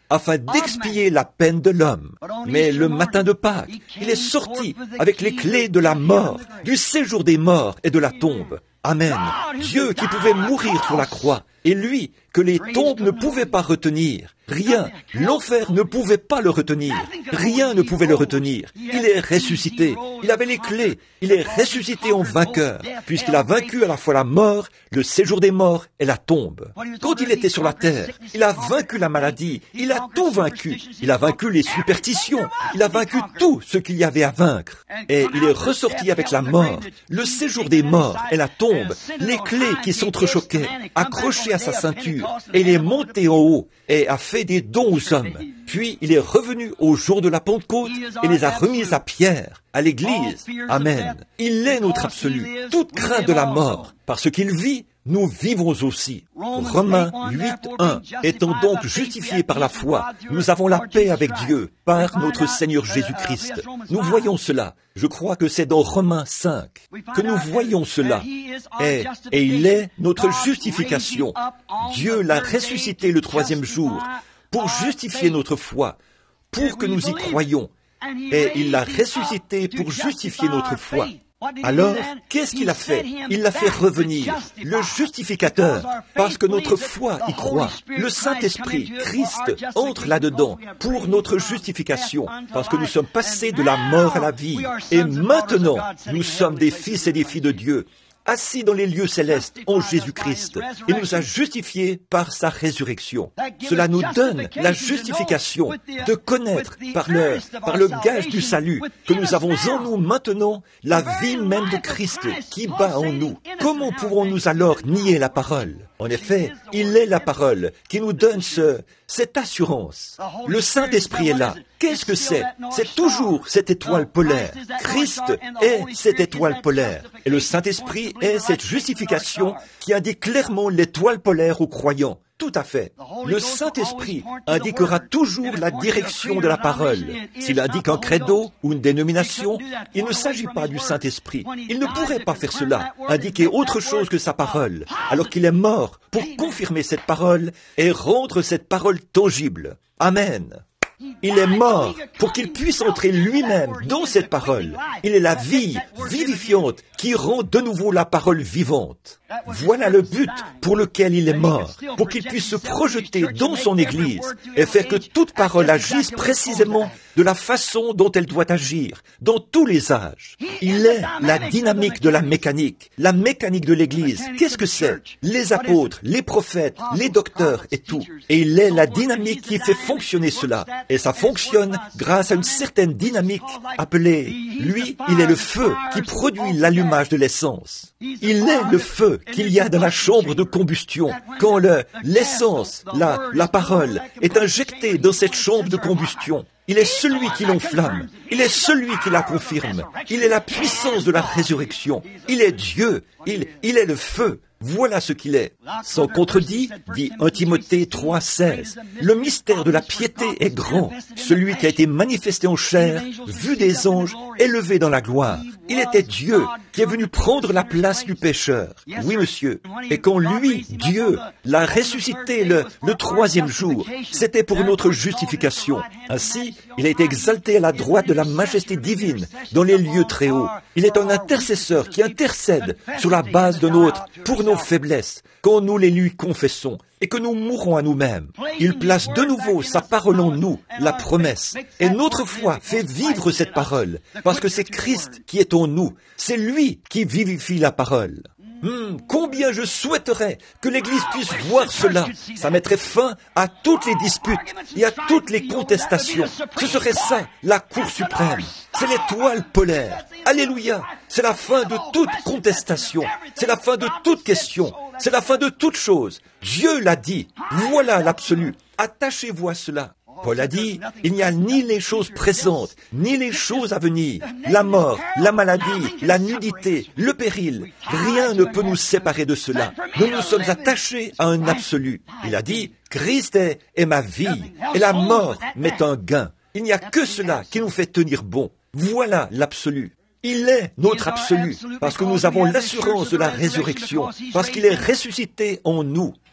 afin d'expier la peine de l'homme. Mais le matin de Pâques, il est sorti avec les clés de la mort, du séjour des morts et de la tombe. Amen. Dieu qui pouvait mourir sur la croix, et lui que les tombes ne pouvaient pas retenir. Rien, l'enfer ne pouvait pas le retenir. Rien ne pouvait le retenir. Il est ressuscité. Il avait les clés. Il est ressuscité en vainqueur, puisqu'il a vaincu à la fois la mort, le séjour des morts et la tombe. Quand il était sur la terre, il a vaincu la maladie. Il a tout vaincu. Il a vaincu les superstitions. Il a vaincu tout ce qu'il y avait à vaincre. Et il est ressorti avec la mort, le séjour des morts et la tombe, les clés qui s'entrechoquaient, accrochées à sa ceinture, et il est monté en haut et a fait des dons aux hommes. Puis il est revenu au jour de la Pentecôte et les a remises à Pierre, à l'Église. Amen. Il est notre absolu. Toute crainte de la mort, parce qu'il vit, nous vivons aussi. Romains huit, un. Étant donc justifiés par la foi, nous avons la paix avec Dieu par notre Seigneur Jésus-Christ. Nous voyons cela. Je crois que c'est dans Romains cinq que nous voyons cela. Et, et il est notre justification. Dieu l'a ressuscité le troisième jour pour justifier notre foi, pour que nous y croyions. Et il l'a ressuscité pour justifier notre foi. Alors, qu'est-ce qu'il a fait? Il l'a fait revenir, le justificateur, parce que notre foi y croit. Le Saint-Esprit, Christ, entre là-dedans pour notre justification, parce que nous sommes passés de la mort à la vie. Et maintenant, nous sommes des fils et des filles de Dieu, assis dans les lieux célestes en Jésus-Christ. Il nous a justifiés par sa résurrection. Cela nous donne la justification de connaître par le, par le gage du salut que nous avons en nous maintenant la vie même de Christ qui bat en nous. Comment pouvons-nous alors nier la parole? En effet, il est la parole qui nous donne ce, cette assurance. Le Saint-Esprit est là. Qu'est-ce que c'est? C'est toujours cette étoile polaire. Christ est cette étoile polaire. Et le Saint-Esprit est cette justification qui indique clairement l'étoile polaire aux croyants. Tout à fait. Le Saint-Esprit indiquera toujours la direction de la parole. S'il indique un credo ou une dénomination, il ne s'agit pas du Saint-Esprit. Il ne pourrait pas faire cela, indiquer autre chose que sa parole, alors qu'il est mort pour confirmer cette parole et rendre cette parole tangible. Amen. Il est mort pour qu'il puisse entrer lui-même dans cette parole. Il est la vie vivifiante qui rend de nouveau la parole vivante. Voilà le but pour lequel il est mort, pour qu'il puisse se projeter dans son Église et faire que toute parole agisse précisément de la façon dont elle doit agir, dans tous les âges. Il est la dynamique de la mécanique, la mécanique de l'Église. Qu'est-ce que c'est? Les apôtres, les prophètes, les docteurs et tout. Et il est la dynamique qui fait fonctionner cela. Et ça fonctionne grâce à une certaine dynamique appelée, lui, il est le feu qui produit l'allumage de l'essence. Il est le feu qu'il y a dans la chambre de combustion. Quand le, l'essence, la, la parole, est injectée dans cette chambre de combustion, il est celui qui l'enflamme. Il est celui qui la confirme. Il est la puissance de la résurrection. Il est Dieu. Il, il est le feu. Voilà ce qu'il est. Sans contredit, dit un Timothée trois, seize, le mystère de la piété est grand, celui qui a été manifesté en chair, vu des anges, élevé dans la gloire. Il était Dieu qui est venu prendre la place du pécheur. Oui, monsieur. Et quand lui, Dieu, l'a ressuscité le, le troisième jour, c'était pour notre justification. Ainsi, il a été exalté à la droite de la majesté divine dans les lieux très hauts. Il est un intercesseur qui intercède sur la base de notre, pour nos faiblesses, quand nous les lui confessons et que nous mourrons à nous-mêmes. Il place de nouveau sa parole en nous, la promesse. Et notre foi fait vivre cette parole, parce que c'est Christ qui est en nous. C'est lui qui vivifie la parole. Hum, combien je souhaiterais que l'Église puisse voir cela. Ça mettrait fin à toutes les disputes et à toutes les contestations. Ce serait ça, la Cour suprême. C'est l'étoile polaire. Alléluia. C'est la fin de toute contestation. C'est la fin de toute question. C'est la fin de toute chose. Dieu l'a dit. Voilà l'absolu. Attachez-vous à cela. Paul a dit, il n'y a ni les choses présentes, ni les choses à venir. La mort, la maladie, la nudité, le péril, rien ne peut nous séparer de cela. Nous nous sommes attachés à un absolu. Il a dit, Christ est, est ma vie, et la mort m'est un gain. Il n'y a que cela qui nous fait tenir bon. Voilà l'absolu. Il est notre absolu, parce que nous avons l'assurance de la résurrection, parce qu'il est ressuscité en nous.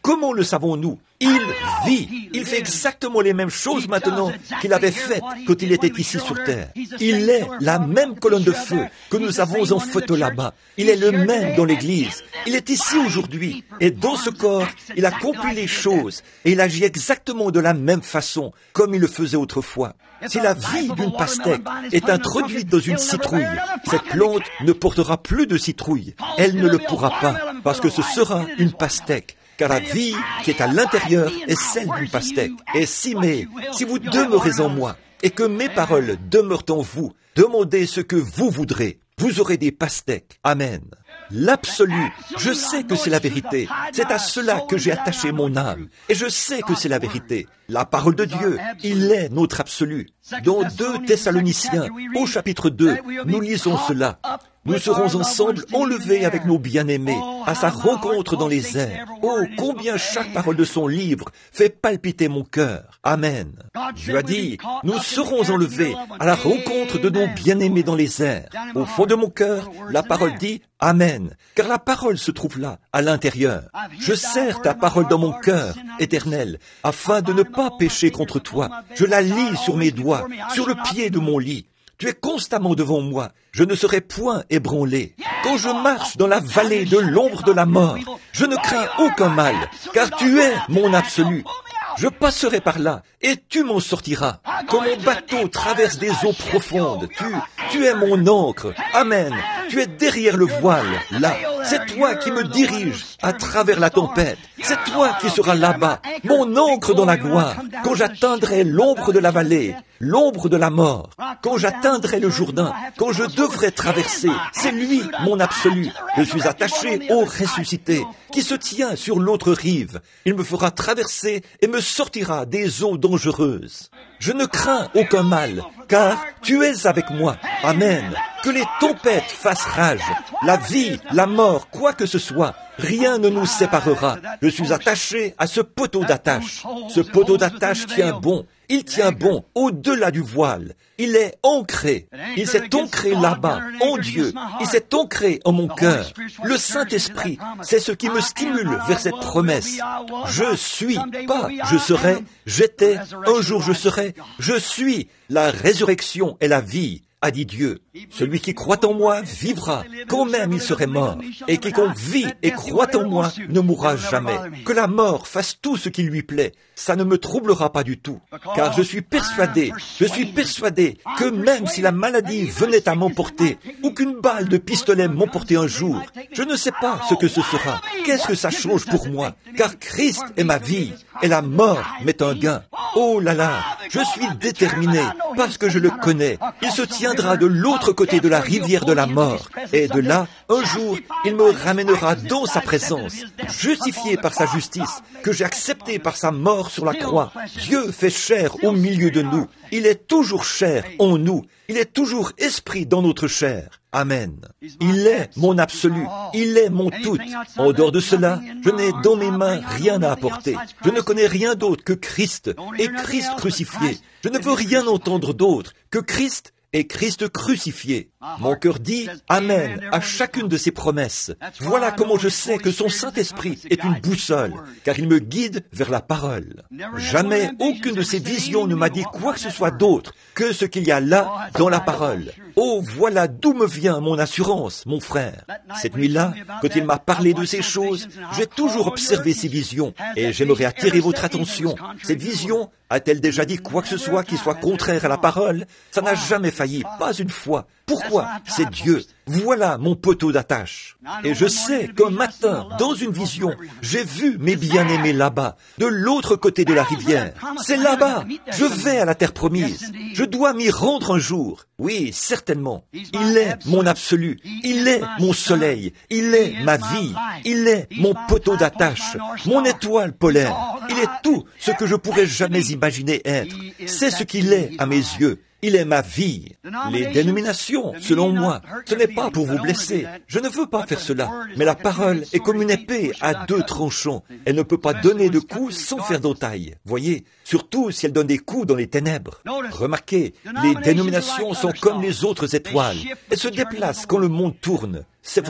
Comment le savons-nous? Il vit. Il fait exactement les mêmes choses maintenant qu'il avait faites quand il était ici sur terre. Il est la même colonne de feu que nous avons en photo là-bas. Il est le même dans l'Église. Il est ici aujourd'hui. Et dans ce corps, il accomplit les choses. Et il agit exactement de la même façon, comme il le faisait autrefois. Si la vie d'une pastèque est introduite dans une citrouille, cette plante ne portera plus de citrouille. Elle ne le pourra pas, parce que ce sera une pastèque. Car la vie qui est à l'intérieur est celle d'une pastèque. Et si, mais, si vous demeurez en moi, et que mes paroles demeurent en vous, demandez ce que vous voudrez. Vous aurez des pastèques. Amen. L'absolu, je sais que c'est la vérité. C'est à cela que j'ai attaché mon âme. Et je sais que c'est la vérité. La parole de Dieu, il est notre absolu. Dans deux Thessaloniciens, au chapitre deux, nous lisons cela. Nous serons ensemble enlevés avec nos bien-aimés à sa rencontre dans les airs. Oh, combien chaque parole de son livre fait palpiter mon cœur. Amen. Dieu a dit, nous serons enlevés à la rencontre de nos bien-aimés dans les airs. Au fond de mon cœur, la parole dit Amen, car la parole se trouve là, à l'intérieur. Je serre ta parole dans mon cœur, Éternel, afin de ne pas pécher contre toi. Je la lis sur mes doigts, sur le pied de mon lit. Tu es constamment devant moi, je ne serai point ébranlé. Quand je marche dans la vallée de l'ombre de la mort, je ne crains aucun mal, car tu es mon absolu. Je passerai par là, et tu m'en sortiras. Quand mon bateau traverse des eaux profondes, tu, tu es mon ancre. Amen. Tu es derrière le voile, là. C'est toi qui me diriges à travers la tempête. C'est toi qui seras là-bas, mon ancre dans la gloire. Quand j'atteindrai l'ombre de la vallée, l'ombre de la mort, quand j'atteindrai le Jourdain, quand je devrai traverser, c'est lui mon absolu. Je suis attaché au ressuscité, qui se tient sur l'autre rive. Il me fera traverser et me sortira des eaux dangereuses. Je ne crains aucun mal, car tu es avec moi. Amen. Que les tempêtes fassent rage, la vie, la mort, quoi que ce soit, rien ne nous séparera. Je suis attaché à ce poteau d'attache. Ce poteau d'attache tient bon. Il tient bon au-delà du voile. Il est ancré. Il s'est ancré là-bas, en Dieu. Il s'est ancré en mon cœur. Le Saint-Esprit, c'est ce qui me stimule vers cette promesse. Je suis, pas je serai, j'étais, un jour je serai, je suis la résurrection et la vie, a dit Dieu. Celui qui croit en moi vivra, quand même il serait mort. Et quiconque vit et croit en moi ne mourra jamais. Que la mort fasse tout ce qui lui plaît, ça ne me troublera pas du tout. Car je suis persuadé, je suis persuadé que même si la maladie venait à m'emporter, ou qu'une balle de pistolet m'emportait un jour, je ne sais pas ce que ce sera. Qu'est-ce que ça change pour moi? Car Christ est ma vie, et la mort m'est un gain. Oh là là, je suis déterminé, parce que je le connais. Il se tiendra de l'autre côté de la rivière de la mort. Et de là, un jour, il me ramènera dans sa présence, justifié par sa justice, que j'ai accepté par sa mort sur la croix. Dieu fait chair au milieu de nous. Il est toujours chair en nous. Il est toujours esprit dans notre chair. Amen. Il est mon absolu. Il est mon tout. En dehors de cela, je n'ai dans mes mains rien à apporter. Je ne connais rien d'autre que Christ et Christ crucifié. Je ne veux rien entendre d'autre que Christ et Christ crucifié. Mon cœur dit Amen à chacune de ces promesses. Voilà comment je sais que son Saint-Esprit est une boussole, car il me guide vers la parole. Jamais aucune de ces visions ne m'a dit quoi que ce soit d'autre que ce qu'il y a là dans la parole. Oh, voilà d'où me vient mon assurance, mon frère. Cette nuit-là, quand il m'a parlé de ces choses, j'ai toujours observé ces visions, et j'aimerais attirer votre attention. Cette vision a-t-elle déjà dit quoi que ce soit qui soit contraire à la parole? Ça n'a jamais failli, pas une fois. Pourquoi? C'est Dieu. Voilà mon poteau d'attache. Et je sais qu'un matin, dans une vision, j'ai vu mes bien-aimés là-bas, de l'autre côté de la rivière. C'est là-bas. Je vais à la terre promise. Je dois m'y rendre un jour. Oui, certainement. Il est mon absolu. Il est mon soleil. Il est ma vie. Il est mon poteau d'attache. Mon étoile polaire. Il est tout ce que je pourrais jamais imaginer être. C'est ce qu'il est à mes yeux. Il est ma vie. Les dénominations, selon moi, ce n'est pas pour vous blesser. Je ne veux pas faire cela. Mais la parole est comme une épée à deux tranchants. Elle ne peut pas donner de coups sans faire d'entaille. Voyez, surtout si elle donne des coups dans les ténèbres. Remarquez, les dénominations sont comme les autres étoiles. Elles se déplacent quand le monde tourne. C'est vrai.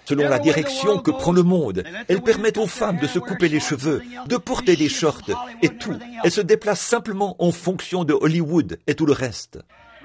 selon la direction que prend le monde. Elles permettent aux femmes de se couper les cheveux, de porter des shorts et tout. Elles se déplacent simplement en fonction de Hollywood et tout le reste.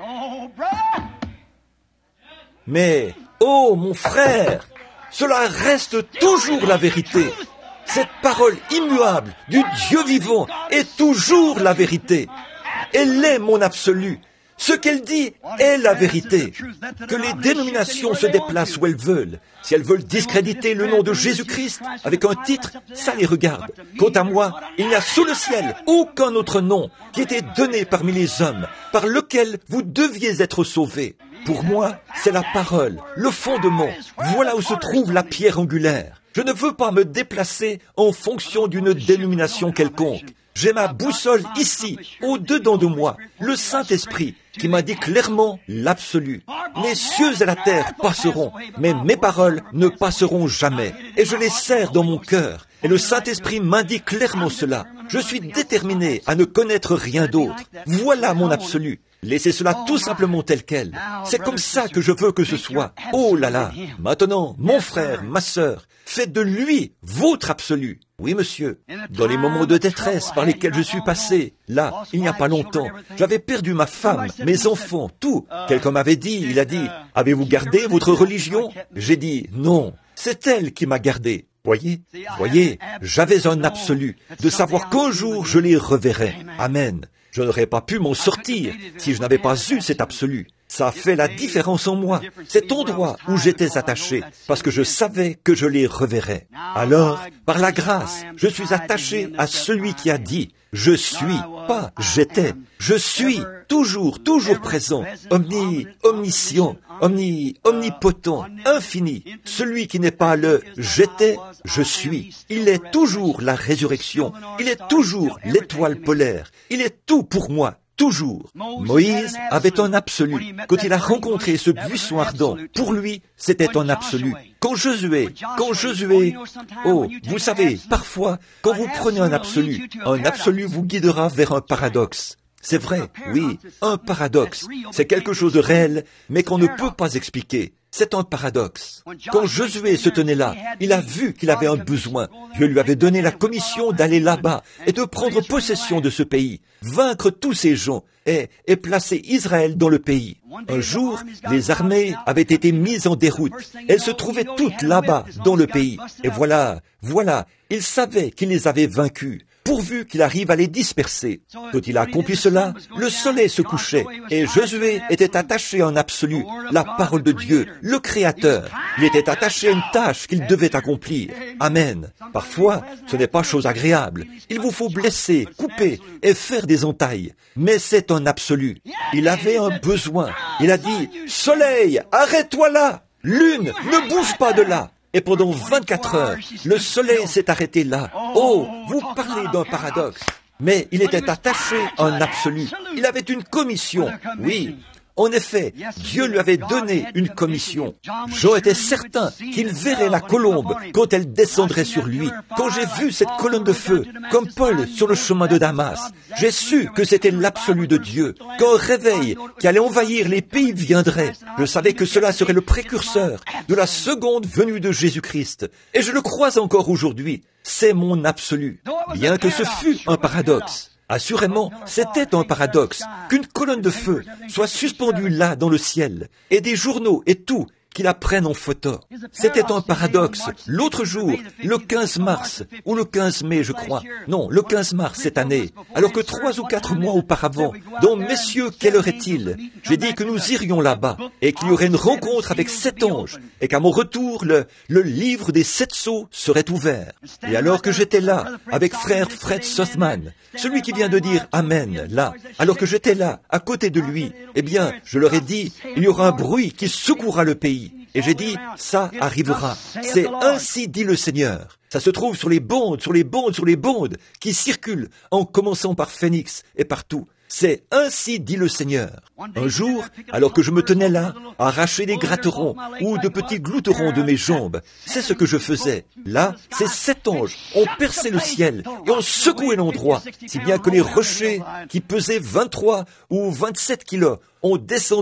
Mais, oh mon frère, cela reste toujours la vérité. Cette parole immuable du Dieu vivant est toujours la vérité. Elle est mon absolu. Ce qu'elle dit est la vérité. Que les dénominations se déplacent où elles veulent. Si elles veulent discréditer le nom de Jésus-Christ avec un titre, ça les regarde. Quant à moi, il n'y a sous le ciel aucun autre nom qui était donné parmi les hommes, par lequel vous deviez être sauvés. Pour moi, c'est la parole, le fondement. Voilà où se trouve la pierre angulaire. Je ne veux pas me déplacer en fonction d'une dénomination quelconque. J'ai ma boussole ici, au-dedans de moi, le Saint-Esprit, qui m'a dit clairement l'absolu. Les cieux et la terre passeront, mais mes paroles ne passeront jamais. Et je les serre dans mon cœur. Et le Saint-Esprit m'indique clairement cela. Je suis déterminé à ne connaître rien d'autre. Voilà mon absolu. Laissez cela tout simplement tel quel. C'est comme ça que je veux que ce soit. Oh là là. Maintenant, mon frère, ma sœur, faites de lui votre absolu. Oui, monsieur. Dans les moments de détresse par lesquels je suis passé, là, il n'y a pas longtemps, j'avais perdu ma femme, mes enfants, tout. Quelqu'un m'avait dit, il a dit, « Avez-vous gardé votre religion ?» J'ai dit, « Non, c'est elle qui m'a gardé. » Voyez, voyez, j'avais un absolu, de savoir qu'un jour je les reverrai. Amen. Je n'aurais pas pu m'en sortir si je n'avais pas eu cet absolu. Ça a fait la différence en moi, cet endroit où j'étais attaché, parce que je savais que je les reverrais. Alors, par la grâce, je suis attaché à celui qui a dit, je suis, pas j'étais, je suis, toujours, toujours présent, omni, omniscient, omni, omnipotent, infini, celui qui n'est pas le j'étais, je suis. Il est toujours la résurrection, il est toujours l'étoile polaire, il est tout pour moi. Toujours. Moïse avait un absolu. Quand il a rencontré ce buisson ardent, pour lui, c'était un absolu. Quand Josué, quand Josué, oh, vous savez, parfois, quand vous prenez un absolu, un absolu vous guidera vers un paradoxe. C'est vrai, oui, un paradoxe. C'est quelque chose de réel, mais qu'on ne peut pas expliquer. C'est un paradoxe. Quand Josué se tenait là, il a vu qu'il avait un besoin. Dieu lui avait donné la commission d'aller là-bas et de prendre possession de ce pays, vaincre tous ces gens et, et placer Israël dans le pays. Un jour, les armées avaient été mises en déroute. Elles se trouvaient toutes là-bas, dans le pays. Et voilà, voilà, il savait qu'il les avait vaincus, pourvu qu'il arrive à les disperser. Quand il a accompli cela, le soleil se couchait, et Josué était attaché en absolu, la parole de Dieu, le Créateur. Il était attaché à une tâche qu'il devait accomplir. Amen. Parfois, ce n'est pas chose agréable. Il vous faut blesser, couper et faire des entailles. Mais c'est un absolu. Il avait un besoin. Il a dit, « Soleil, arrête-toi là! Lune, ne bouge pas de là! » Et pendant vingt-quatre heures, le soleil s'est arrêté là. Oh, vous parlez d'un paradoxe. Mais il était attaché à un absolu. Il avait une commission. Oui. En effet, Dieu lui avait donné une commission. Jean était certain qu'il verrait la colombe quand elle descendrait sur lui. Quand j'ai vu cette colonne de feu, comme Paul sur le chemin de Damas, j'ai su que c'était l'absolu de Dieu. Quand un réveil qui allait envahir les pays viendrait, je savais que cela serait le précurseur de la seconde venue de Jésus-Christ. Et je le crois encore aujourd'hui. C'est mon absolu. Bien que ce fût un paradoxe. Assurément, c'était un paradoxe qu'une colonne de feu soit suspendue là dans le ciel, et des journaux et tout qui la prennent en photo. C'était un paradoxe. L'autre jour, le quinze mars, ou le quinze mai, je crois. Non, le quinze mars cette année, alors que trois ou quatre mois auparavant, dans Messieurs, quelle heure est-il? J'ai dit que nous irions là-bas, et qu'il y aurait une rencontre avec sept anges, et qu'à mon retour, le, le livre des sept sceaux serait ouvert. Et alors que j'étais là, avec frère Fred Sothman, celui qui vient de dire Amen, là, alors que j'étais là, à côté de lui, eh bien, je leur ai dit, il y aura un bruit qui secouera le pays. Et j'ai dit, ça arrivera. C'est ainsi dit le Seigneur. Ça se trouve sur les bandes, sur les bandes, sur les bandes qui circulent en commençant par Phoenix et partout. C'est ainsi dit le Seigneur. Un jour, alors que je me tenais là, à arracher des gratterons ou de petits glouterons de mes jambes, c'est ce que je faisais. Là, ces sept anges ont percé le ciel et ont secoué l'endroit, si bien que les rochers qui pesaient vingt-trois ou vingt-sept kilos ont descendu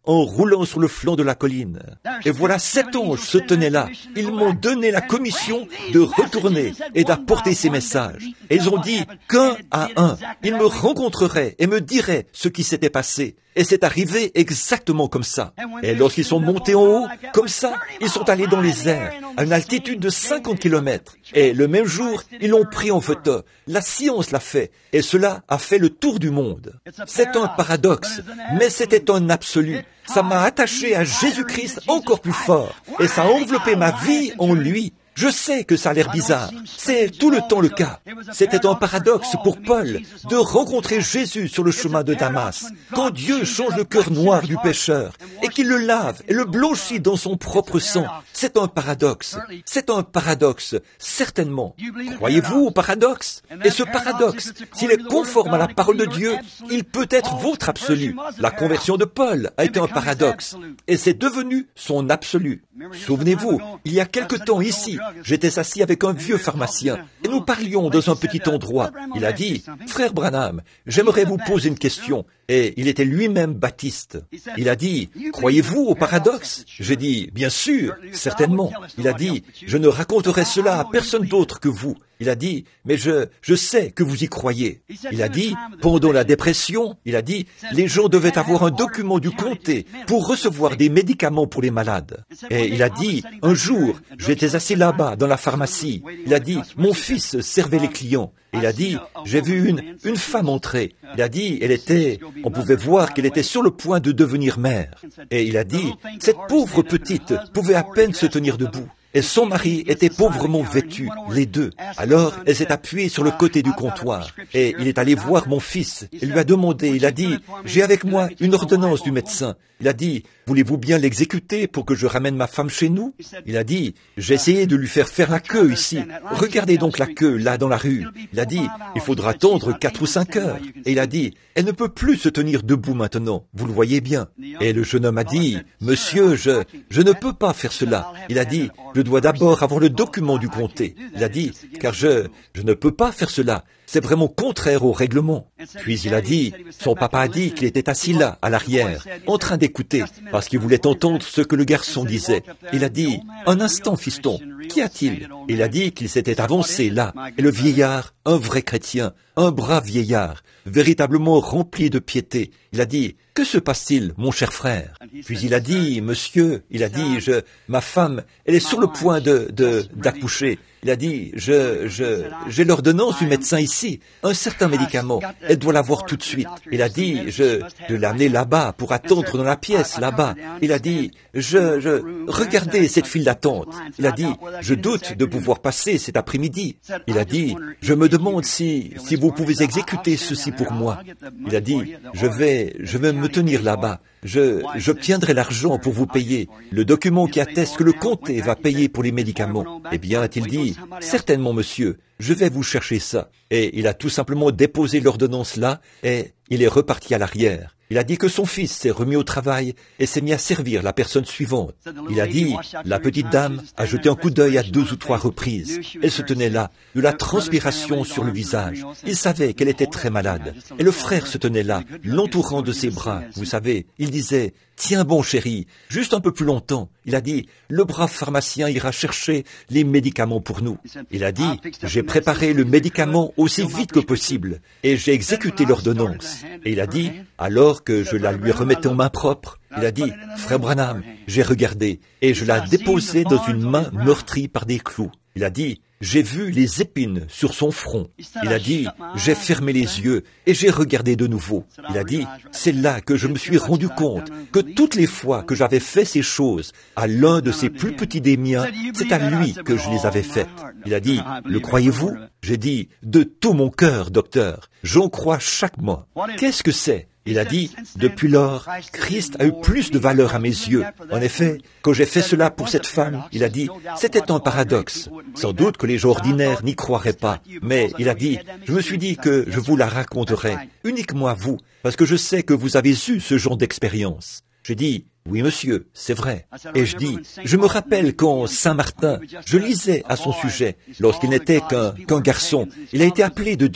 en roulant sur le flanc de la colline. Et voilà, sept anges se tenaient là. Ils m'ont donné la commission de retourner et d'apporter ces messages. Et ils ont dit qu'un à un, ils me rencontreraient et me diraient ce qui s'était passé. Et c'est arrivé exactement comme ça. Et lorsqu'ils sont montés en haut, comme ça, ils sont allés dans les airs, à une altitude de cinquante kilomètres. Et le même jour, ils l'ont pris en photo. La science l'a fait. Et cela a fait le tour du monde. C'est un paradoxe, mais c'était un absolu. Ça m'a attaché à Jésus-Christ encore plus fort. Et ça a enveloppé ma vie en lui. Je sais que ça a l'air bizarre. C'est tout le temps le cas. C'était un paradoxe pour Paul de rencontrer Jésus sur le chemin de Damas. Quand Dieu change le cœur noir du pécheur et qu'il le lave et le blanchit dans son propre sang, c'est un paradoxe. C'est un paradoxe, certainement. Croyez-vous au paradoxe? Et ce paradoxe, s'il est conforme à la parole de Dieu, il peut être votre absolu. La conversion de Paul a été un paradoxe. Et c'est devenu son absolu. Souvenez-vous, il y a quelque temps ici, j'étais assis avec un vieux pharmacien et nous parlions dans un petit endroit. Il a dit, « Frère Branham, j'aimerais vous poser une question. » Et il était lui-même baptiste. Il a dit, « Croyez-vous au paradoxe ?» J'ai dit, « Bien sûr, certainement. » Il a dit, « Je ne raconterai cela à personne d'autre que vous. » Il a dit, « Mais je, je sais que vous y croyez. » Il a dit, pendant la dépression, il a dit, les gens devaient avoir un document du comté pour recevoir des médicaments pour les malades. Et il a dit, un jour, j'étais assis là-bas dans la pharmacie. Il a dit, mon fils servait les clients. Il a dit, j'ai vu une, une femme entrer. Il a dit, elle était, on pouvait voir qu'elle était sur le point de devenir mère. Et il a dit, cette pauvre petite pouvait à peine se tenir debout. Et son mari était pauvrement vêtu, les deux. Alors, elle s'est appuyée sur le côté du comptoir. Et il est allé voir mon fils. Il lui a demandé, il a dit, j'ai avec moi une ordonnance du médecin. Il a dit, voulez-vous bien l'exécuter pour que je ramène ma femme chez nous? Il a dit, j'ai essayé de lui faire faire la queue ici. Regardez donc la queue, là, dans la rue. Il a dit, il faudra attendre quatre ou cinq heures. Et il a dit, elle ne peut plus se tenir debout maintenant. Vous le voyez bien. Et le jeune homme a dit, monsieur, je, je ne peux pas faire cela. Il a dit, je dois d'abord avoir le document du comté. Il a dit, car je, je ne peux pas faire cela. C'est vraiment contraire au règlement. Puis il a dit, son papa a dit qu'il était assis là, à l'arrière, en train d'écouter, parce qu'il voulait entendre ce que le garçon disait. Il a dit, un instant, fiston, qu'y a-t-il? Il a dit qu'il s'était avancé là, et le vieillard, un vrai chrétien, un brave vieillard, véritablement rempli de piété. Il a dit, que se passe-t-il, mon cher frère? Puis il a dit, monsieur, il a dit, je, ma femme, elle est sur le point de, de, d'accoucher. Il a dit, je, je, j'ai l'ordonnance du médecin ici, un certain médicament, elle doit l'avoir tout de suite. Il a dit, je, je l'ai amené là-bas pour attendre dans la pièce, là-bas. Il a dit, je, je, regardez cette file d'attente. Il a dit, je doute de pouvoir passer cet après-midi. Il a dit, je me demande si, si vous pouvez exécuter ceci pour moi. Il a dit, je vais, je vais me tenir là-bas. Je, j'obtiendrai l'argent pour vous payer, le document qui atteste que le comté va payer pour les médicaments. Eh bien, a-t-il dit, certainement, monsieur, je vais vous chercher ça. Et il a tout simplement déposé l'ordonnance là, et il est reparti à l'arrière. Il a dit que son fils s'est remis au travail et s'est mis à servir la personne suivante. Il a dit, la petite dame a jeté un coup d'œil à deux ou trois reprises. Elle se tenait là, de la transpiration sur le visage. Il savait qu'elle était très malade. Et le frère se tenait là, l'entourant de ses bras. Vous savez, il disait, tiens bon chéri, juste un peu plus longtemps. Il a dit, le brave pharmacien ira chercher les médicaments pour nous. Il a dit, j'ai préparé le médicament aussi vite que possible et j'ai exécuté l'ordonnance. Et il a dit, alors que je la lui remettais en main propre, il a dit, frère Branham, j'ai regardé et je l'ai déposé dans une main meurtrie par des clous. Il a dit, j'ai vu les épines sur son front. Il a dit, j'ai fermé les yeux et j'ai regardé de nouveau. Il a dit, c'est là que je me suis rendu compte que toutes les fois que j'avais fait ces choses à l'un de ces plus petits des miens, c'est à lui que je les avais faites. Il a dit, le croyez-vous? J'ai dit, de tout mon cœur, docteur, j'en crois chaque mois. Qu'est-ce que c'est? Il a dit, depuis lors, Christ a eu plus de valeur à mes yeux. En effet, quand j'ai fait cela pour cette femme, il a dit, c'était un paradoxe. Sans doute que les gens ordinaires n'y croiraient pas. Mais il a dit, je me suis dit que je vous la raconterai, uniquement à vous, parce que je sais que vous avez eu ce genre d'expérience. J'ai dit, oui monsieur, c'est vrai. Et je dis, je me rappelle quand Saint-Martin, je lisais à son sujet, lorsqu'il n'était qu'un qu'un garçon, il a été appelé de Dieu.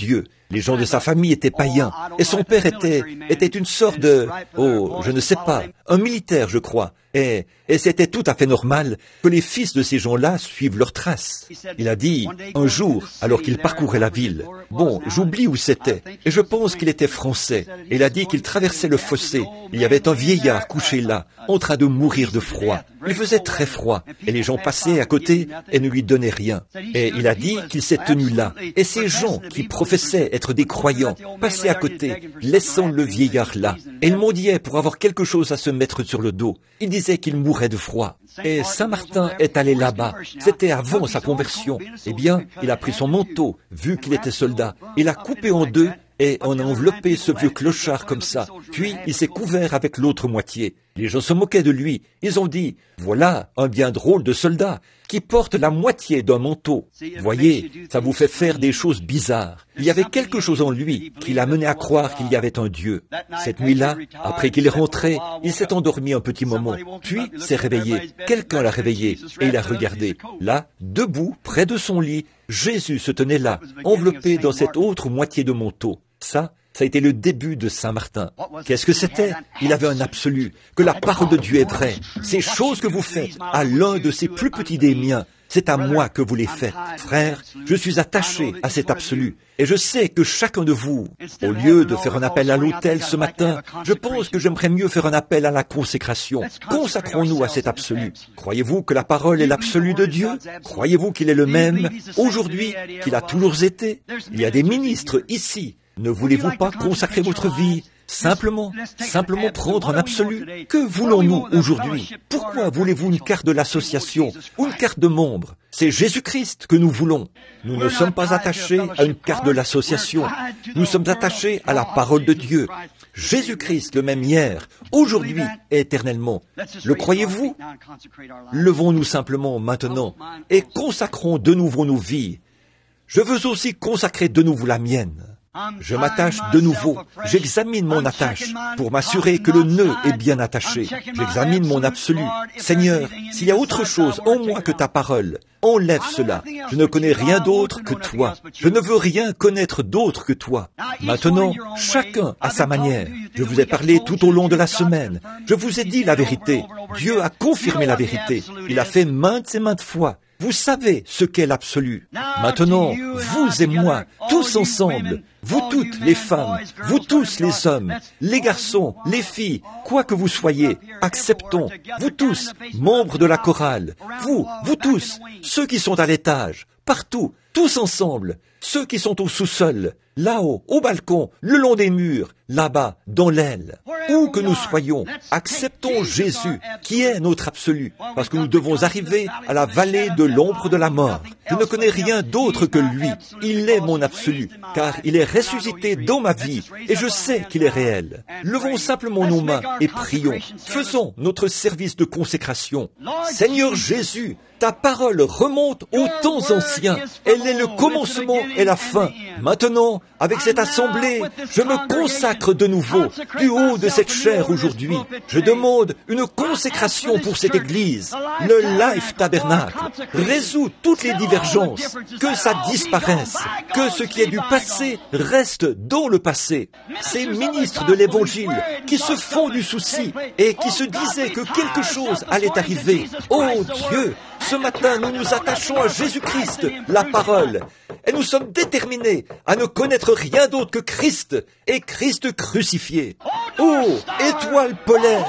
Les gens de sa famille étaient païens, et son père était, était une sorte de, oh, je ne sais pas, un militaire, je crois. Et, et c'était tout à fait normal que les fils de ces gens-là suivent leurs traces. Il a dit, un jour, alors qu'il parcourait la ville, bon, j'oublie où c'était, et je pense qu'il était français. Il a dit qu'il traversait le fossé. Il y avait un vieillard couché là, en train de mourir de froid. Il faisait très froid, et les gens passaient à côté et ne lui donnaient rien. Et il a dit qu'il s'est tenu là. Et ces gens qui professaient être des croyants passaient à côté, laissant le vieillard là. Et ils mendiaient pour avoir quelque chose à se mettre sur le dos. Ils disaient qu'il mourrait de froid. Et Saint Martin est allé là-bas. C'était avant sa conversion. Eh bien, il a pris son manteau, vu qu'il était soldat. Il l'a coupé en deux et on a enveloppé ce vieux clochard comme ça. Puis, il s'est couvert avec l'autre moitié. Les gens se moquaient de lui. Ils ont dit, voilà un bien drôle de soldat qui porte la moitié d'un manteau. Voyez, ça vous fait faire des choses bizarres. Il y avait quelque chose en lui qui l'a mené à croire qu'il y avait un Dieu. Cette nuit-là, après qu'il est rentré, il s'est endormi un petit moment, puis s'est réveillé. Quelqu'un l'a réveillé et il a regardé. Là, debout, près de son lit, Jésus se tenait là, enveloppé dans cette autre moitié de manteau. Ça, ça a été le début de Saint Martin. Qu'est-ce que c'était? Il avait un absolu, que la parole de Dieu est vraie. Ces choses que vous faites à l'un de ces plus petits des miens, c'est à moi que vous les faites. Frère, je suis attaché à cet absolu. Et je sais que chacun de vous, au lieu de faire un appel à l'autel ce matin, je pense que j'aimerais mieux faire un appel à la consécration. Consacrons-nous à cet absolu. Croyez-vous que la parole est l'absolu de Dieu? Croyez-vous qu'il est le même aujourd'hui qu'il a toujours été? Il y a des ministres ici. Ne voulez-vous pas consacrer votre vie simplement, simplement prendre un absolu? Que voulons-nous aujourd'hui? Pourquoi voulez-vous une carte de l'association ou une carte de membre? C'est Jésus-Christ que nous voulons. Nous ne sommes pas attachés à une carte de l'association. Nous sommes attachés à la parole de Dieu. Jésus-Christ, le même hier, aujourd'hui et éternellement. Le croyez-vous? Levons-nous simplement maintenant et consacrons de nouveau nos vies. Je veux aussi consacrer de nouveau la mienne. Je m'attache de nouveau, j'examine mon attache pour m'assurer que le nœud est bien attaché. J'examine mon absolu. Seigneur, s'il y a autre chose en moi que ta parole, enlève cela. Je ne connais rien d'autre que toi. Je ne veux rien connaître d'autre que toi. Maintenant, chacun à sa manière. Je vous ai parlé tout au long de la semaine. Je vous ai dit la vérité. Dieu a confirmé la vérité. Il a fait maintes et maintes fois. Vous savez ce qu'est l'absolu. Maintenant, vous et moi, tous ensemble, vous toutes les femmes, vous tous les hommes, les garçons, les filles, quoi que vous soyez, acceptons, vous tous, membres de la chorale, vous, vous tous, ceux qui sont à l'étage, partout, tous ensemble, ceux qui sont au sous-sol, là-haut, au balcon, le long des murs, là-bas, dans l'aile, où que nous soyons, acceptons Jésus, qui est notre absolu, parce que nous devons arriver à la vallée de l'ombre de la mort. Je ne connais rien d'autre que lui. Il est mon absolu, car il est ressuscité dans ma vie, et je sais qu'il est réel. Levons simplement nos mains et prions. Faisons notre service de consécration. Seigneur Jésus, ta parole remonte aux temps anciens. Elle est le commencement et la fin. Maintenant, avec cette assemblée, je me consacre de nouveau, du haut de cette chair aujourd'hui. Je demande une consécration pour cette Église, le Life Tabernacle. Résous toutes les divergences, que ça disparaisse, que ce qui est du passé reste dans le passé. Ces ministres de l'Évangile qui se font du souci et qui se disaient que quelque chose allait arriver. Oh Dieu! Ce matin, nous nous attachons à Jésus-Christ, la parole, et nous sommes déterminés à ne connaître rien d'autre que Christ et Christ crucifié. Ô étoile polaire,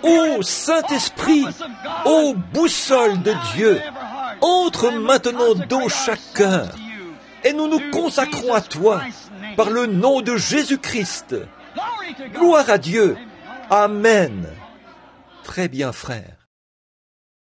ô Saint-Esprit, ô boussole de Dieu, entre maintenant dans chaque cœur, et nous nous consacrons à toi par le nom de Jésus-Christ. Gloire à Dieu. Amen. Très bien, frère.